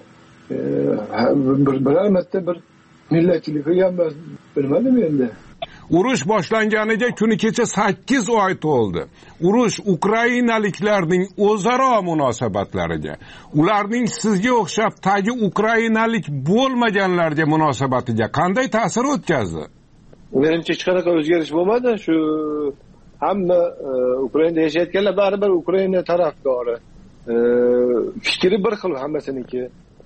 bir biror marta bir millatchilik qilganmiz, bilmadim endi. Urush boshlanganiga kuni kecha sakkiz oy to'ldi. Urush ukrainaliklarning o'zaro munosabatlariga, ularning sizga o'xshab tagi ukrainalik bo'lmaganlarga munosabatiga qanday ta'sir o'tkazdi? Menimcha hech qanaqa o'zgarish bo'lmadi. Shu hamma Ukrainada yashayotganlar baribir Ukraina tarafdori. Fikri bir xil hammasiniki.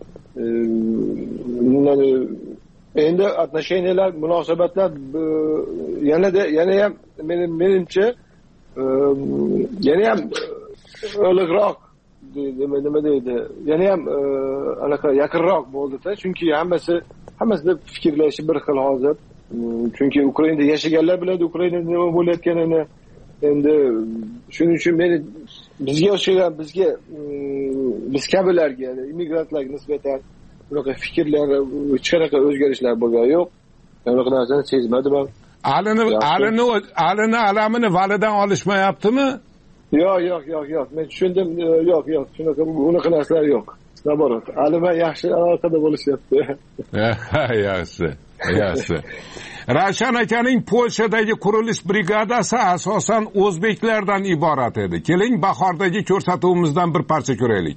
Endi отношениялар, munosabatlar yanada yana ham menimcha yana ham o'liqroq nima deydi, yana ham anaqa yaqinroq bo'ldi-da, chunki hammasi hammasida fikrlashi bir xil hozir. Chunki Ukrainada yashaganlar biladi Ukrainada nima bo'layotganini. Endi shuning uchun meni bizga o'xshagan bizga biz kabilarga, immigrantlarga nisbatan bunaqa fikrlar, hech qanaqa o'zgarishlar bo'lgani yo'q. Bunaqa narsani sezmadim ham. Alini, alini, alini alamini validan olishmayaptimi? Yo'q, yo'q, yo'q, yo'q. Men tushundim. Yo'q, yo'q. Shunaqa bunaqa narsalar yo'q. Naborat. Alima yaxshi aloqada bo'lishyapti. Yaxshi, yaxshi. Ravshan akaning Polshadagi qurilish brigadasi asosan o'zbeklardan iborat edi. Keling, bahordagi ko'rsatuvimizdan bir parcha ko'raylik.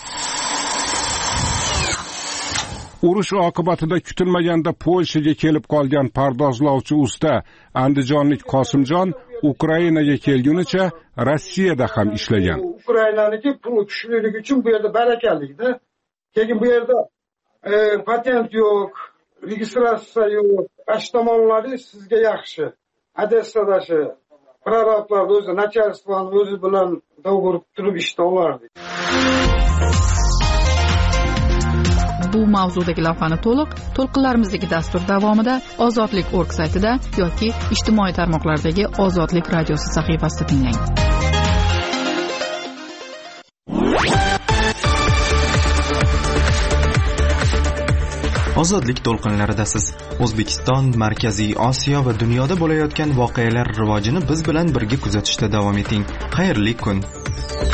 Urush oqibatida kutilmaganda Polshaga kelib qolgan pardozlovchi usta andijonlik Qosimjon Ukrainaga kelgunicha Rossiyada ham ishlagan. Ukrainaniki pul kuchliligi uchun bu yerda barakalik-da. Keyin bu yerda patent yo'q, registratsiya yo'q. Ash tomonlari sizga yaxshi. Odessadashi prorablar o'zi начальствоning o'zi bilan do'g'ri turib ishda olardi. Bu mavzudagi lavhani to'liq to'lqinlarimizdagi dastur davomida ozodlik org saytida yoki ijtimoiy tarmoqlardagi Ozodlik radiosi sahifasida tinglang. Ozodlik to'lqinlaridasiz. O'zbekiston, Markaziy Osiyo va dunyoda bo'layotgan voqealar rivojini biz bilan birga kuzatishda davom eting. Xayrli kun.